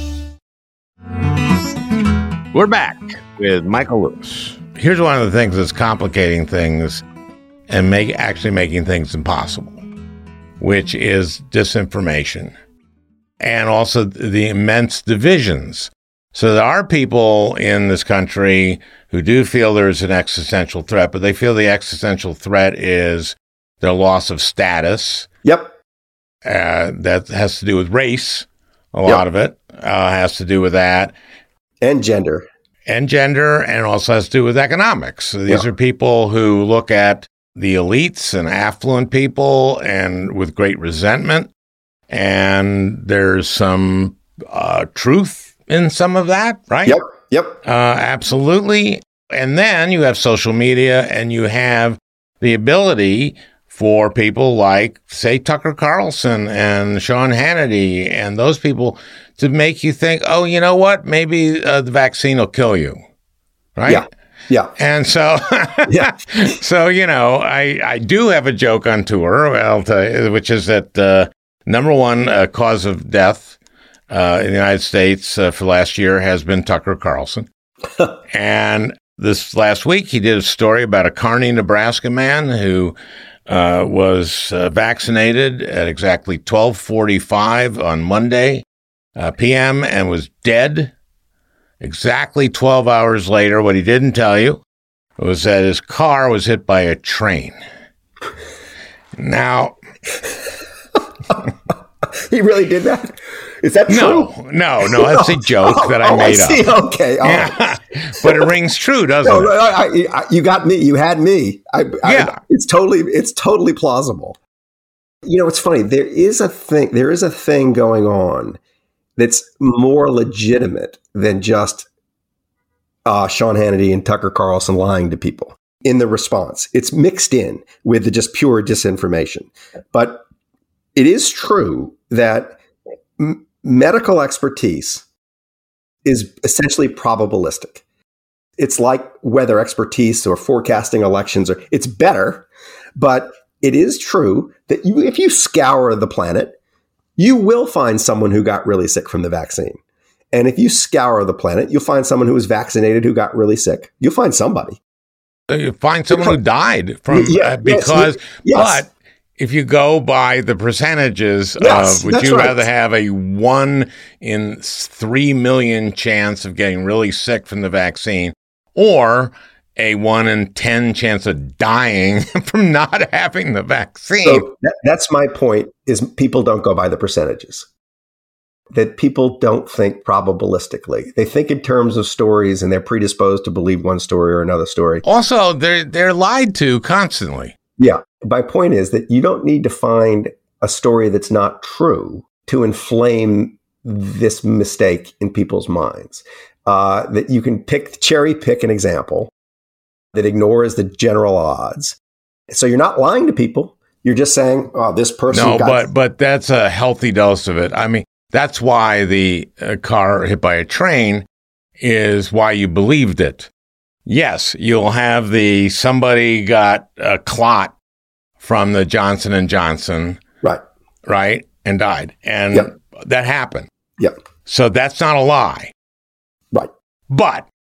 We're back with Michael Lewis. Here's one of the things that's complicating things and make actually making things impossible, which is disinformation and also the immense divisions. So there are people in this country who do feel there's an existential threat, but they feel the existential threat is their loss of status. Yep. Uh, that has to do with race. A lot Yep. of it uh, has to do with that. And gender. And gender, and also has to do with economics. So these Yeah. are people who look at the elites and affluent people and with great resentment. And there's some uh, truth in some of that, right? Yep. Yep. Uh, absolutely. And then you have social media, and you have the ability for people like, say, Tucker Carlson and Sean Hannity and those people to make you think, oh, you know what? Maybe uh, the vaccine will kill you, right? Yeah. Yeah. And so, Yeah. so you know, I, I do have a joke on tour, I'll tell you, which is that uh, number one uh, cause of death uh, in the United States uh, for last year has been Tucker Carlson. And this last week, he did a story about a Kearney, Nebraska man who uh, was uh, vaccinated at exactly twelve forty-five on Monday uh, p m and was dead exactly twelve hours later. What he didn't tell you was that his car was hit by a train. Now, He really did that? Is that true? no, no, no, that's a joke Oh, that I oh, made I see. up. Okay. Oh. Yeah. But it rings true, doesn't No, it? no, I, I, you got me. You had me. I, Yeah. I, it's totally, it's totally plausible. You know, it's funny. There is a thing. There is a thing going on that's more legitimate than just uh, Sean Hannity and Tucker Carlson lying to people in the response. It's mixed in with the just pure disinformation. But it is true that m- medical expertise is essentially probabilistic. It's like weather expertise or forecasting elections, or it's better, but it is true that you, if you scour the planet, you will find someone who got really sick from the vaccine. And if you scour the planet, you'll find someone who was vaccinated who got really sick. You'll find somebody. You find someone who died from Yeah, uh, because, yes, yes. but if you go by the percentages Yes, of, would that's you right. rather have a one in three million chance of getting really sick from the vaccine, or a one in ten chance of dying from not having the vaccine? So that, that's my point: is people don't go by the percentages. That people don't think probabilistically. They think in terms of stories, and they're predisposed to believe one story or another story. Also, they're they're lied to constantly. Yeah. My point is that you don't need to find a story that's not true to inflame this mistake in people's minds. Uh, that you can pick, cherry pick an example that ignores the general odds. So you're not lying to people. You're just saying, oh, this person No, got... but but that's a healthy dose of it. I mean, that's why the uh, car hit by a train is why you believed it. Yes, you'll have the somebody got a clot from the Johnson and Johnson, Right. right, and died, and Yep. that happened. Yep. So that's not a lie. Right. But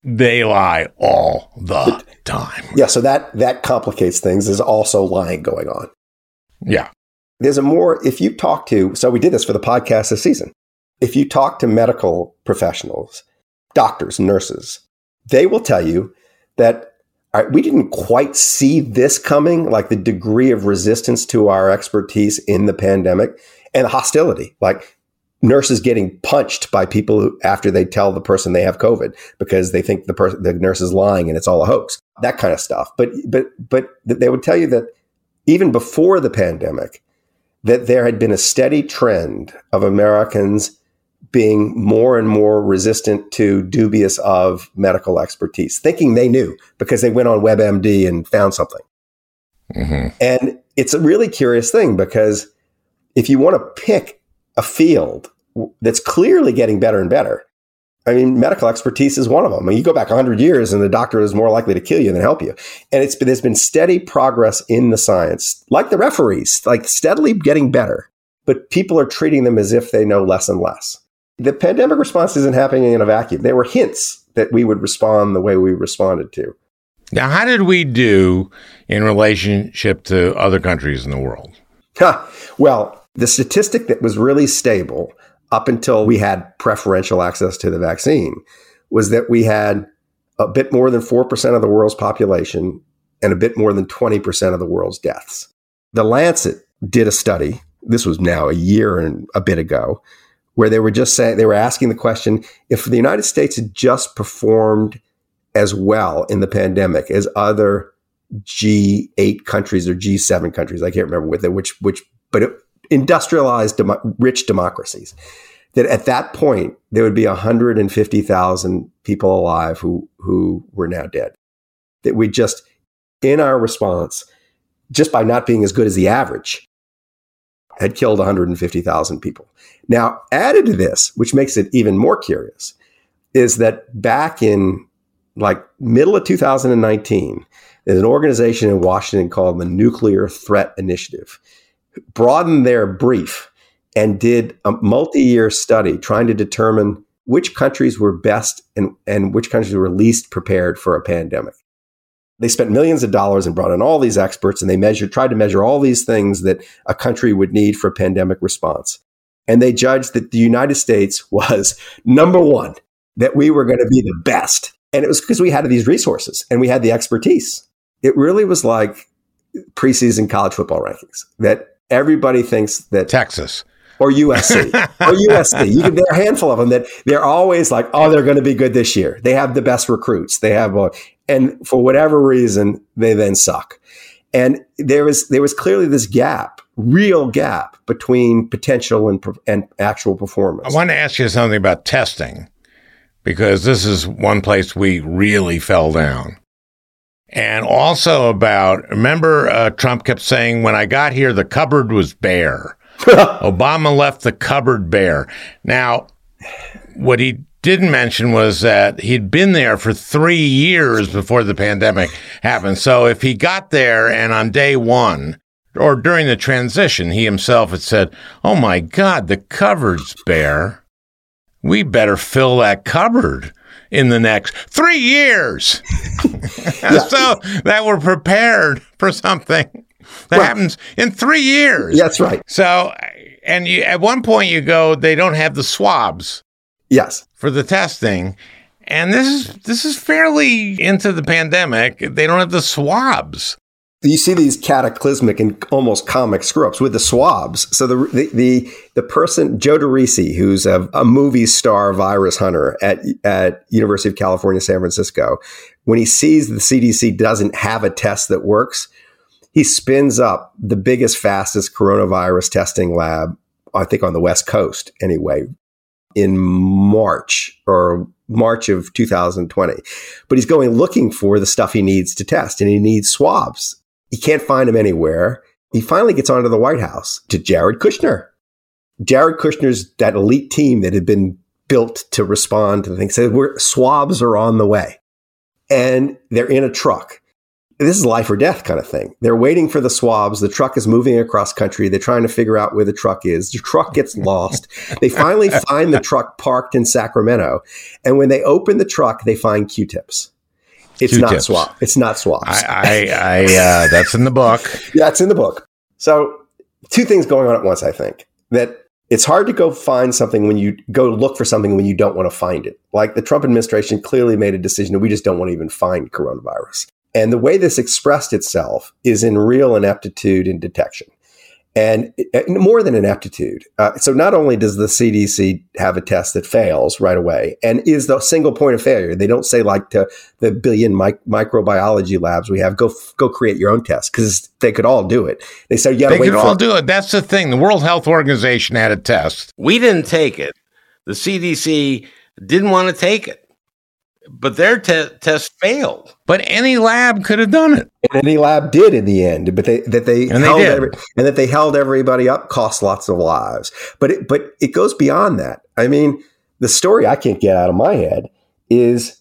They lie all the time. Yeah, so that that complicates things. There's also lying going on. Yeah. There's a more, if you talk to, so we did this for the podcast this season. If you talk to medical professionals, doctors, nurses, they will tell you that all right, we didn't quite see this coming, like the degree of resistance to our expertise in the pandemic and the hostility, like nurses getting punched by people who, after they tell the person they have COVID because they think the person, the nurse is lying and it's all a hoax, that kind of stuff. But, but, but they would tell you that even before the pandemic, that there had been a steady trend of Americans being more and more resistant to dubious of medical expertise, thinking they knew because they went on WebMD and found something. Mm-hmm. And it's a really curious thing because if you want to pick a field that's clearly getting better and better, I mean, medical expertise is one of them. I mean, you go back one hundred years and the doctor is more likely to kill you than help you. And it's there's been steady progress in the science, like the referees, like steadily getting better. But people are treating them as if they know less and less. The pandemic response isn't happening in a vacuum. There were hints that we would respond the way we responded to. Now, how did we do in relationship to other countries in the world? Huh. Well, the statistic that was really stable up until we had preferential access to the vaccine was that we had a bit more than four percent of the world's population and a bit more than twenty percent of the world's deaths. The Lancet did a study, this was now a year and a bit ago, where they were just saying, they were asking the question, if the United States had just performed as well in the pandemic as other G eight countries or G seven countries, I can't remember with it, which, which, but it, industrialized, demo- rich democracies, that at that point, there would be one hundred fifty thousand people alive who, who were now dead. That we just, in our response, just by not being as good as the average, had killed one hundred fifty thousand people. Now, added to this, which makes it even more curious, is that back in like middle of two thousand nineteen, there's an organization in Washington called the Nuclear Threat Initiative, broadened their brief and did a multi-year study trying to determine which countries were best and, and which countries were least prepared for a pandemic. They spent millions of dollars and brought in all these experts, and they measured, tried to measure all these things that a country would need for a pandemic response. And they judged that the United States was number one, that we were going to be the best. And it was because we had these resources and we had the expertise. It really was like preseason college football rankings, that everybody thinks that Texas or U S C or U S C, you can, there are a handful of them that they're always like, oh, they're going to be good this year. They have the best recruits. They have, uh, and for whatever reason, they then suck. And there was there was clearly this gap, real gap between potential and and actual performance. I want to ask you something about testing, because this is one place we really fell down. And also about, remember uh, Trump kept saying, when I got here, the cupboard was bare. Obama left the cupboard bare. Now, what he didn't mention was that he'd been there for three years before the pandemic happened. So if he got there and on day one or during the transition, he himself had said, oh my God, the cupboard's bare, we better fill that cupboard in the next three years. Yeah. So that we're prepared for something that well, happens in three years. That's right. So, and you, at one point you go, they don't have the swabs. Yes. For the testing. And this is this is fairly into the pandemic. They don't have the swabs. You see these cataclysmic and almost comic screw-ups with the swabs. So the the the, the person, Joe DeRisi, who's a, a movie star virus hunter at, at University of California, San Francisco, when he sees the C D C doesn't have a test that works, he spins up the biggest, fastest coronavirus testing lab, I think on the West Coast anyway, in March or March of two thousand twenty. But he's going looking for the stuff he needs to test, and he needs swabs. He can't find them anywhere. He finally gets onto the White House to Jared Kushner. Jared Kushner's that elite team that had been built to respond to things. Said, we're, swabs are on the way. And they're in a truck. this is life or death kind of thing. They're waiting for the swabs. The truck is moving across country. They're trying to figure out where the truck is. The truck gets lost. They finally find the truck parked in Sacramento. And when they open the truck, they find Q-tips. It's Q-tips. not swab. It's not swabs. I, I, I uh, that's in the book. Yeah, it's in the book. So two things going on at once, I think. That it's hard to go find something when you go look for something when you don't want to find it. Like the Trump administration clearly made a decision that we just don't want to even find coronavirus. And the way this expressed itself is in real ineptitude in detection. And more than ineptitude. Uh, so not only does the C D C have a test that fails right away and is the single point of failure, they don't say like to the billion mic- microbiology labs we have, go go create your own test because they could all do it. They said, yeah, they wait could for all do it. That's the thing. The World Health Organization had a test. We didn't take it. The C D C didn't want to take it. But their te- test failed. But any lab could have done it. And any lab did in the end. But they that they, and held they did. Every, and that they held everybody up cost lots of lives. But it, but it goes beyond that. I mean, the story I can't get out of my head is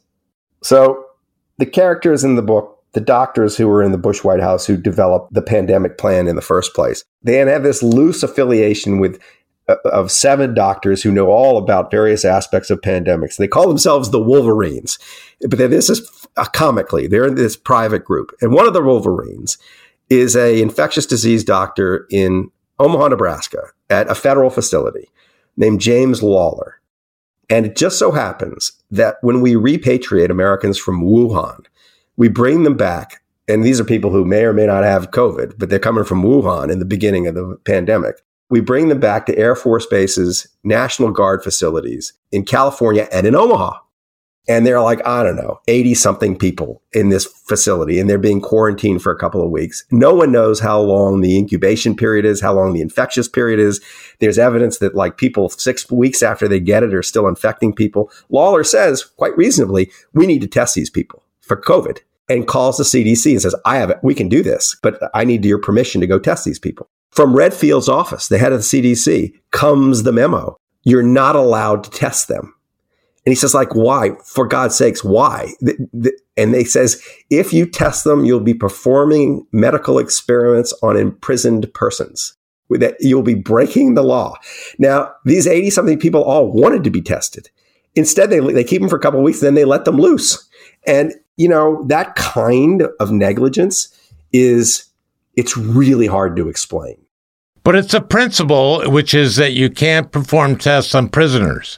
so the characters in the book, the doctors who were in the Bush White House who developed the pandemic plan in the first place, they have this loose affiliation with of seven doctors who know all about various aspects of pandemics. They call themselves the Wolverines, but this is uh, comically, they're in this private group. And one of the Wolverines is a infectious disease doctor in Omaha, Nebraska at a federal facility named James Lawler. And it just so happens that when we repatriate Americans from Wuhan, we bring them back. And these are people who may or may not have COVID, but they're coming from Wuhan in the beginning of the pandemic. We bring them back to Air Force bases, National Guard facilities in California and in Omaha. And they're like, I don't know, eighty something people in this facility, and they're being quarantined for a couple of weeks. No one knows how long the incubation period is, how long the infectious period is. There's evidence that like people six weeks after they get it are still infecting people. Lawler says, quite reasonably, we need to test these people for COVID, and calls the C D C and says, I have it. We can do this, but I need your permission to go test these people. From Redfield's office, the head of the C D C, comes the memo. You're not allowed to test them. And he says, like, why? For God's sakes, why? And they says, if you test them, you'll be performing medical experiments on imprisoned persons. That you'll be breaking the law. Now, these eighty-something people all wanted to be tested. Instead, they, they keep them for a couple of weeks, then they let them loose. And, you know, that kind of negligence is, it's really hard to explain. But it's a principle, which is that you can't perform tests on prisoners.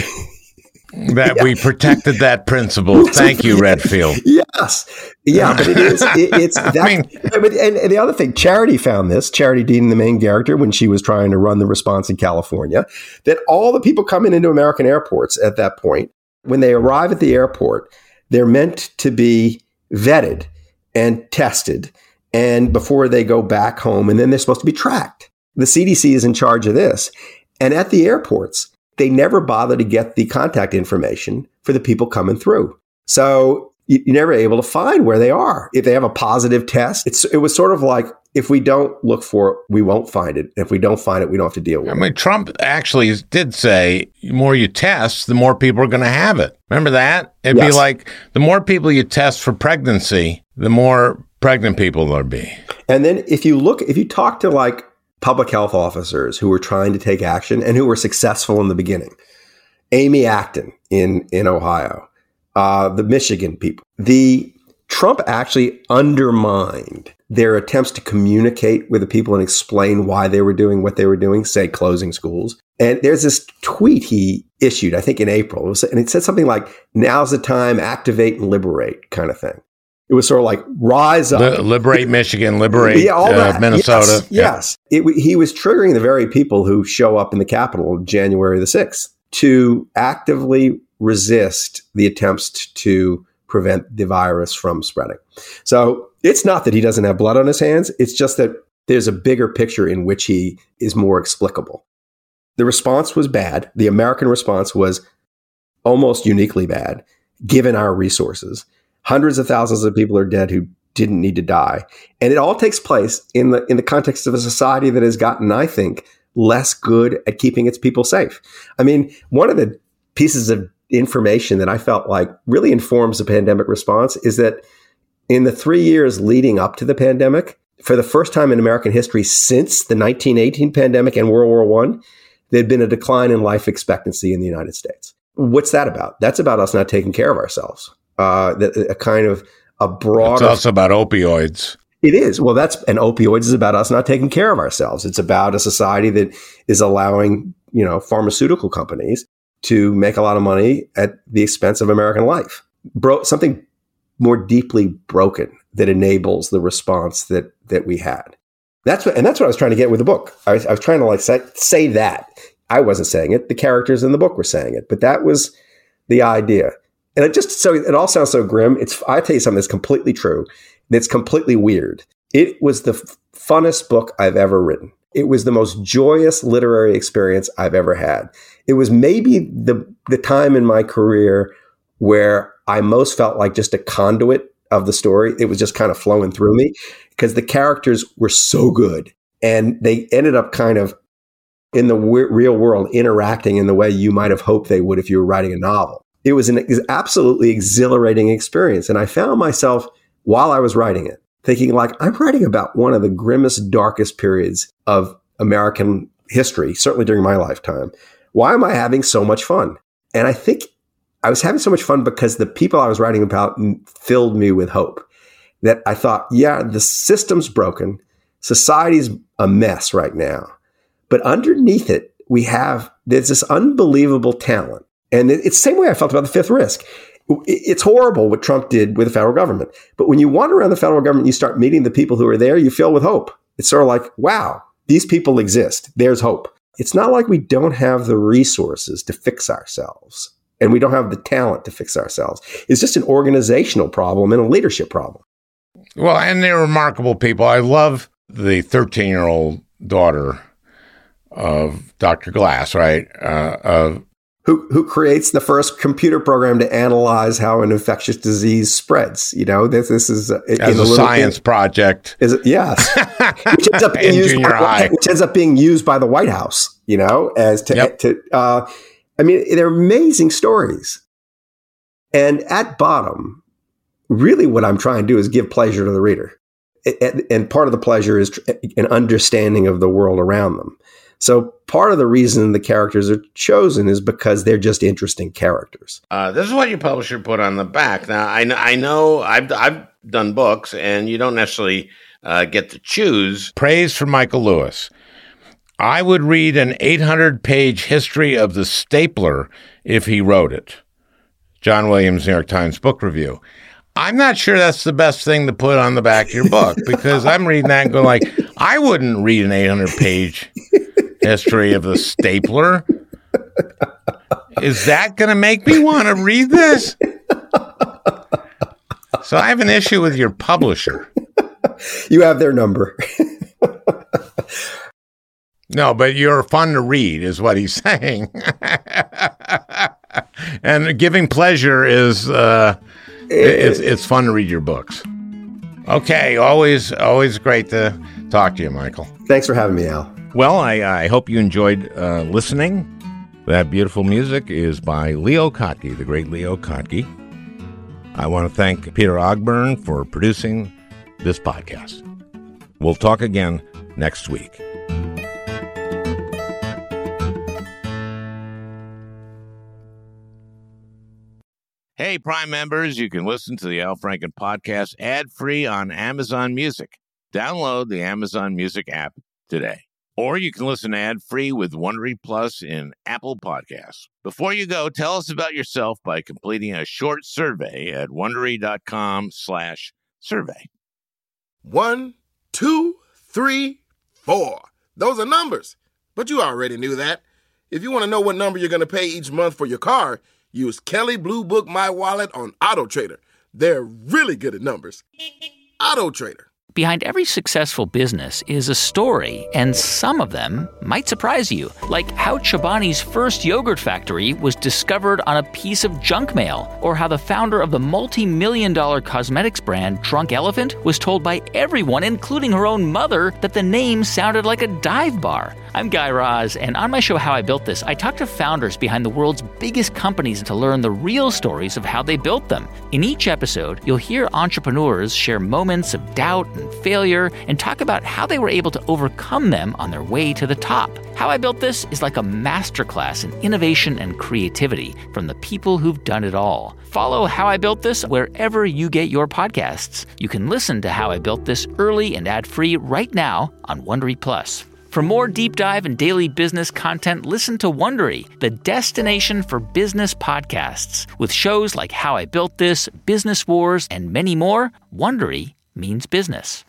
That yeah. We protected that principle. Thank you, Redfield. Yes. Yeah, but it is. It, it's that. I mean, but, and, and the other thing, Charity found this, Charity Dean, the main character, when she was trying to run the response in California, that all the people coming into American airports at that point, when they arrive at the airport, they're meant to be vetted and tested, and before they go back home, and then they're supposed to be tracked. The C D C is in charge of this. And at the airports, they never bother to get the contact information for the people coming through. So you're never able to find where they are. If they have a positive test, it's, it was sort of like, if we don't look for it, we won't find it. If we don't find it, we don't have to deal with it. I mean, Trump actually did say, the more you test, the more people are going to have it. Remember that? It'd yes. be like, the more people you test for pregnancy, the more pregnant people there'll be. And then if you look, if you talk to like public health officers who were trying to take action and who were successful in the beginning, Amy Acton in, in Ohio, uh, the Michigan people, the Trump actually undermined their attempts to communicate with the people and explain why they were doing what they were doing, say closing schools. And there's this tweet he issued, I think in April, it was, and it said something like, now's the time, activate and liberate kind of thing. It was sort of like, rise up. Li- liberate Michigan, liberate yeah, all uh, Minnesota. Yes. yes. Yeah. It, he was triggering the very people who show up in the Capitol January the sixth to actively resist the attempts to prevent the virus from spreading. So it's not that he doesn't have blood on his hands. It's just that there's a bigger picture in which he is more explicable. The response was bad. The American response was almost uniquely bad, given our resources. Hundreds of thousands of people are dead who didn't need to die. And it all takes place in the in the context of a society that has gotten, I think, less good at keeping its people safe. I mean, one of the pieces of information that I felt like really informs the pandemic response is that in the three years leading up to the pandemic, for the first time in American history since the nineteen eighteen pandemic and World War One, there'd been a decline in life expectancy in the United States. What's that about? That's about us not taking care of ourselves. Uh, a kind of a broad. It's also about opioids. It is. Well, that's, and opioids is about us not taking care of ourselves. It's about a society that is allowing, you know, pharmaceutical companies to make a lot of money at the expense of American life. Bro- something more deeply broken that enables the response that that we had. That's what, and that's what I was trying to get with the book. I was, I was trying to like say, say that. I wasn't saying it. The characters in the book were saying it, but that was the idea. And it just, so it all sounds so grim. It's, I tell you something that's completely true. That's completely weird. It was the f- funnest book I've ever written. It was the most joyous literary experience I've ever had. It was maybe the the time in my career where I most felt like just a conduit of the story. It was just kind of flowing through me because the characters were so good. And they ended up kind of in the w- real world interacting in the way you might have hoped they would if you were writing a novel. It was an ex- absolutely exhilarating experience. And I found myself, while I was writing it, thinking like, I'm writing about one of the grimmest, darkest periods of American history, certainly during my lifetime. Why am I having so much fun? And I think I was having so much fun because the people I was writing about filled me with hope. That I thought, yeah, the system's broken. Society's a mess right now. But underneath it, we have, there's this unbelievable talent. And it's the same way I felt about the fifth risk. It's horrible what Trump did with the federal government. But when you wander around the federal government, you start meeting the people who are there, you fill with hope. It's sort of like, wow, these people exist. There's hope. It's not like we don't have the resources to fix ourselves. And we don't have the talent to fix ourselves. It's just an organizational problem and a leadership problem. Well, and they're remarkable people. I love the thirteen-year-old daughter of Doctor Glass, right? Uh, of Who who creates the first computer program to analyze how an infectious disease spreads? You know, this this is uh, as a science kid, project. Is it? Yes, which ends up being used by, which ends up being used by the White House. You know, as to yep. to. Uh, I mean, they're amazing stories, and at bottom, really, what I'm trying to do is give pleasure to the reader, and, and part of the pleasure is an understanding of the world around them. So part of the reason the characters are chosen is because they're just interesting characters. Uh, this is what your publisher put on the back. Now, I, I know I've, I've done books, and you don't necessarily uh, get to choose. Praise for Michael Lewis. I would read an eight hundred page history of the stapler if he wrote it. John Williams, New York Times Book Review. I'm not sure that's the best thing to put on the back of your book, because I'm reading that and going like, I wouldn't read an eight hundred page history of the stapler. Is that going to make me want to read this? So I have an issue with your publisher. You have their number. No, but you're fun to read is what he's saying. And giving pleasure is, uh, it's, it's fun to read your books. Okay. Always, always great to talk to you, Michael. Thanks for having me, Al. Well, I, I hope you enjoyed uh, listening. That beautiful music is by Leo Kottke, the great Leo Kottke. I want to thank Peter Ogburn for producing this podcast. We'll talk again next week. Hey, Prime members, you can listen to the Al Franken podcast ad-free on Amazon Music. Download the Amazon Music app today. Or you can listen ad-free with Wondery Plus in Apple Podcasts. Before you go, tell us about yourself by completing a short survey at Wondery.com slash survey. One, two, three, four. Those are numbers. But you already knew that. If you want to know what number you're going to pay each month for your car, use Kelley Blue Book My Wallet on AutoTrader. They're really good at numbers. AutoTrader. Behind every successful business is a story, and some of them might surprise you, like how Chobani's first yogurt factory was discovered on a piece of junk mail, or how the founder of the multi-million dollar cosmetics brand Drunk Elephant was told by everyone, including her own mother, that the name sounded like a dive bar. I'm Guy Raz, and on my show How I Built This, I talk to founders behind the world's biggest companies to learn the real stories of how they built them. In each episode, you'll hear entrepreneurs share moments of doubt and failure and talk about how they were able to overcome them on their way to the top. How I Built This is like a masterclass in innovation and creativity from the people who've done it all. Follow How I Built This wherever you get your podcasts. You can listen to How I Built This early and ad-free right now on Wondery Plus. For more deep dive and daily business content, listen to Wondery, the destination for business podcasts. With shows like How I Built This, Business Wars, and many more, Wondery means business.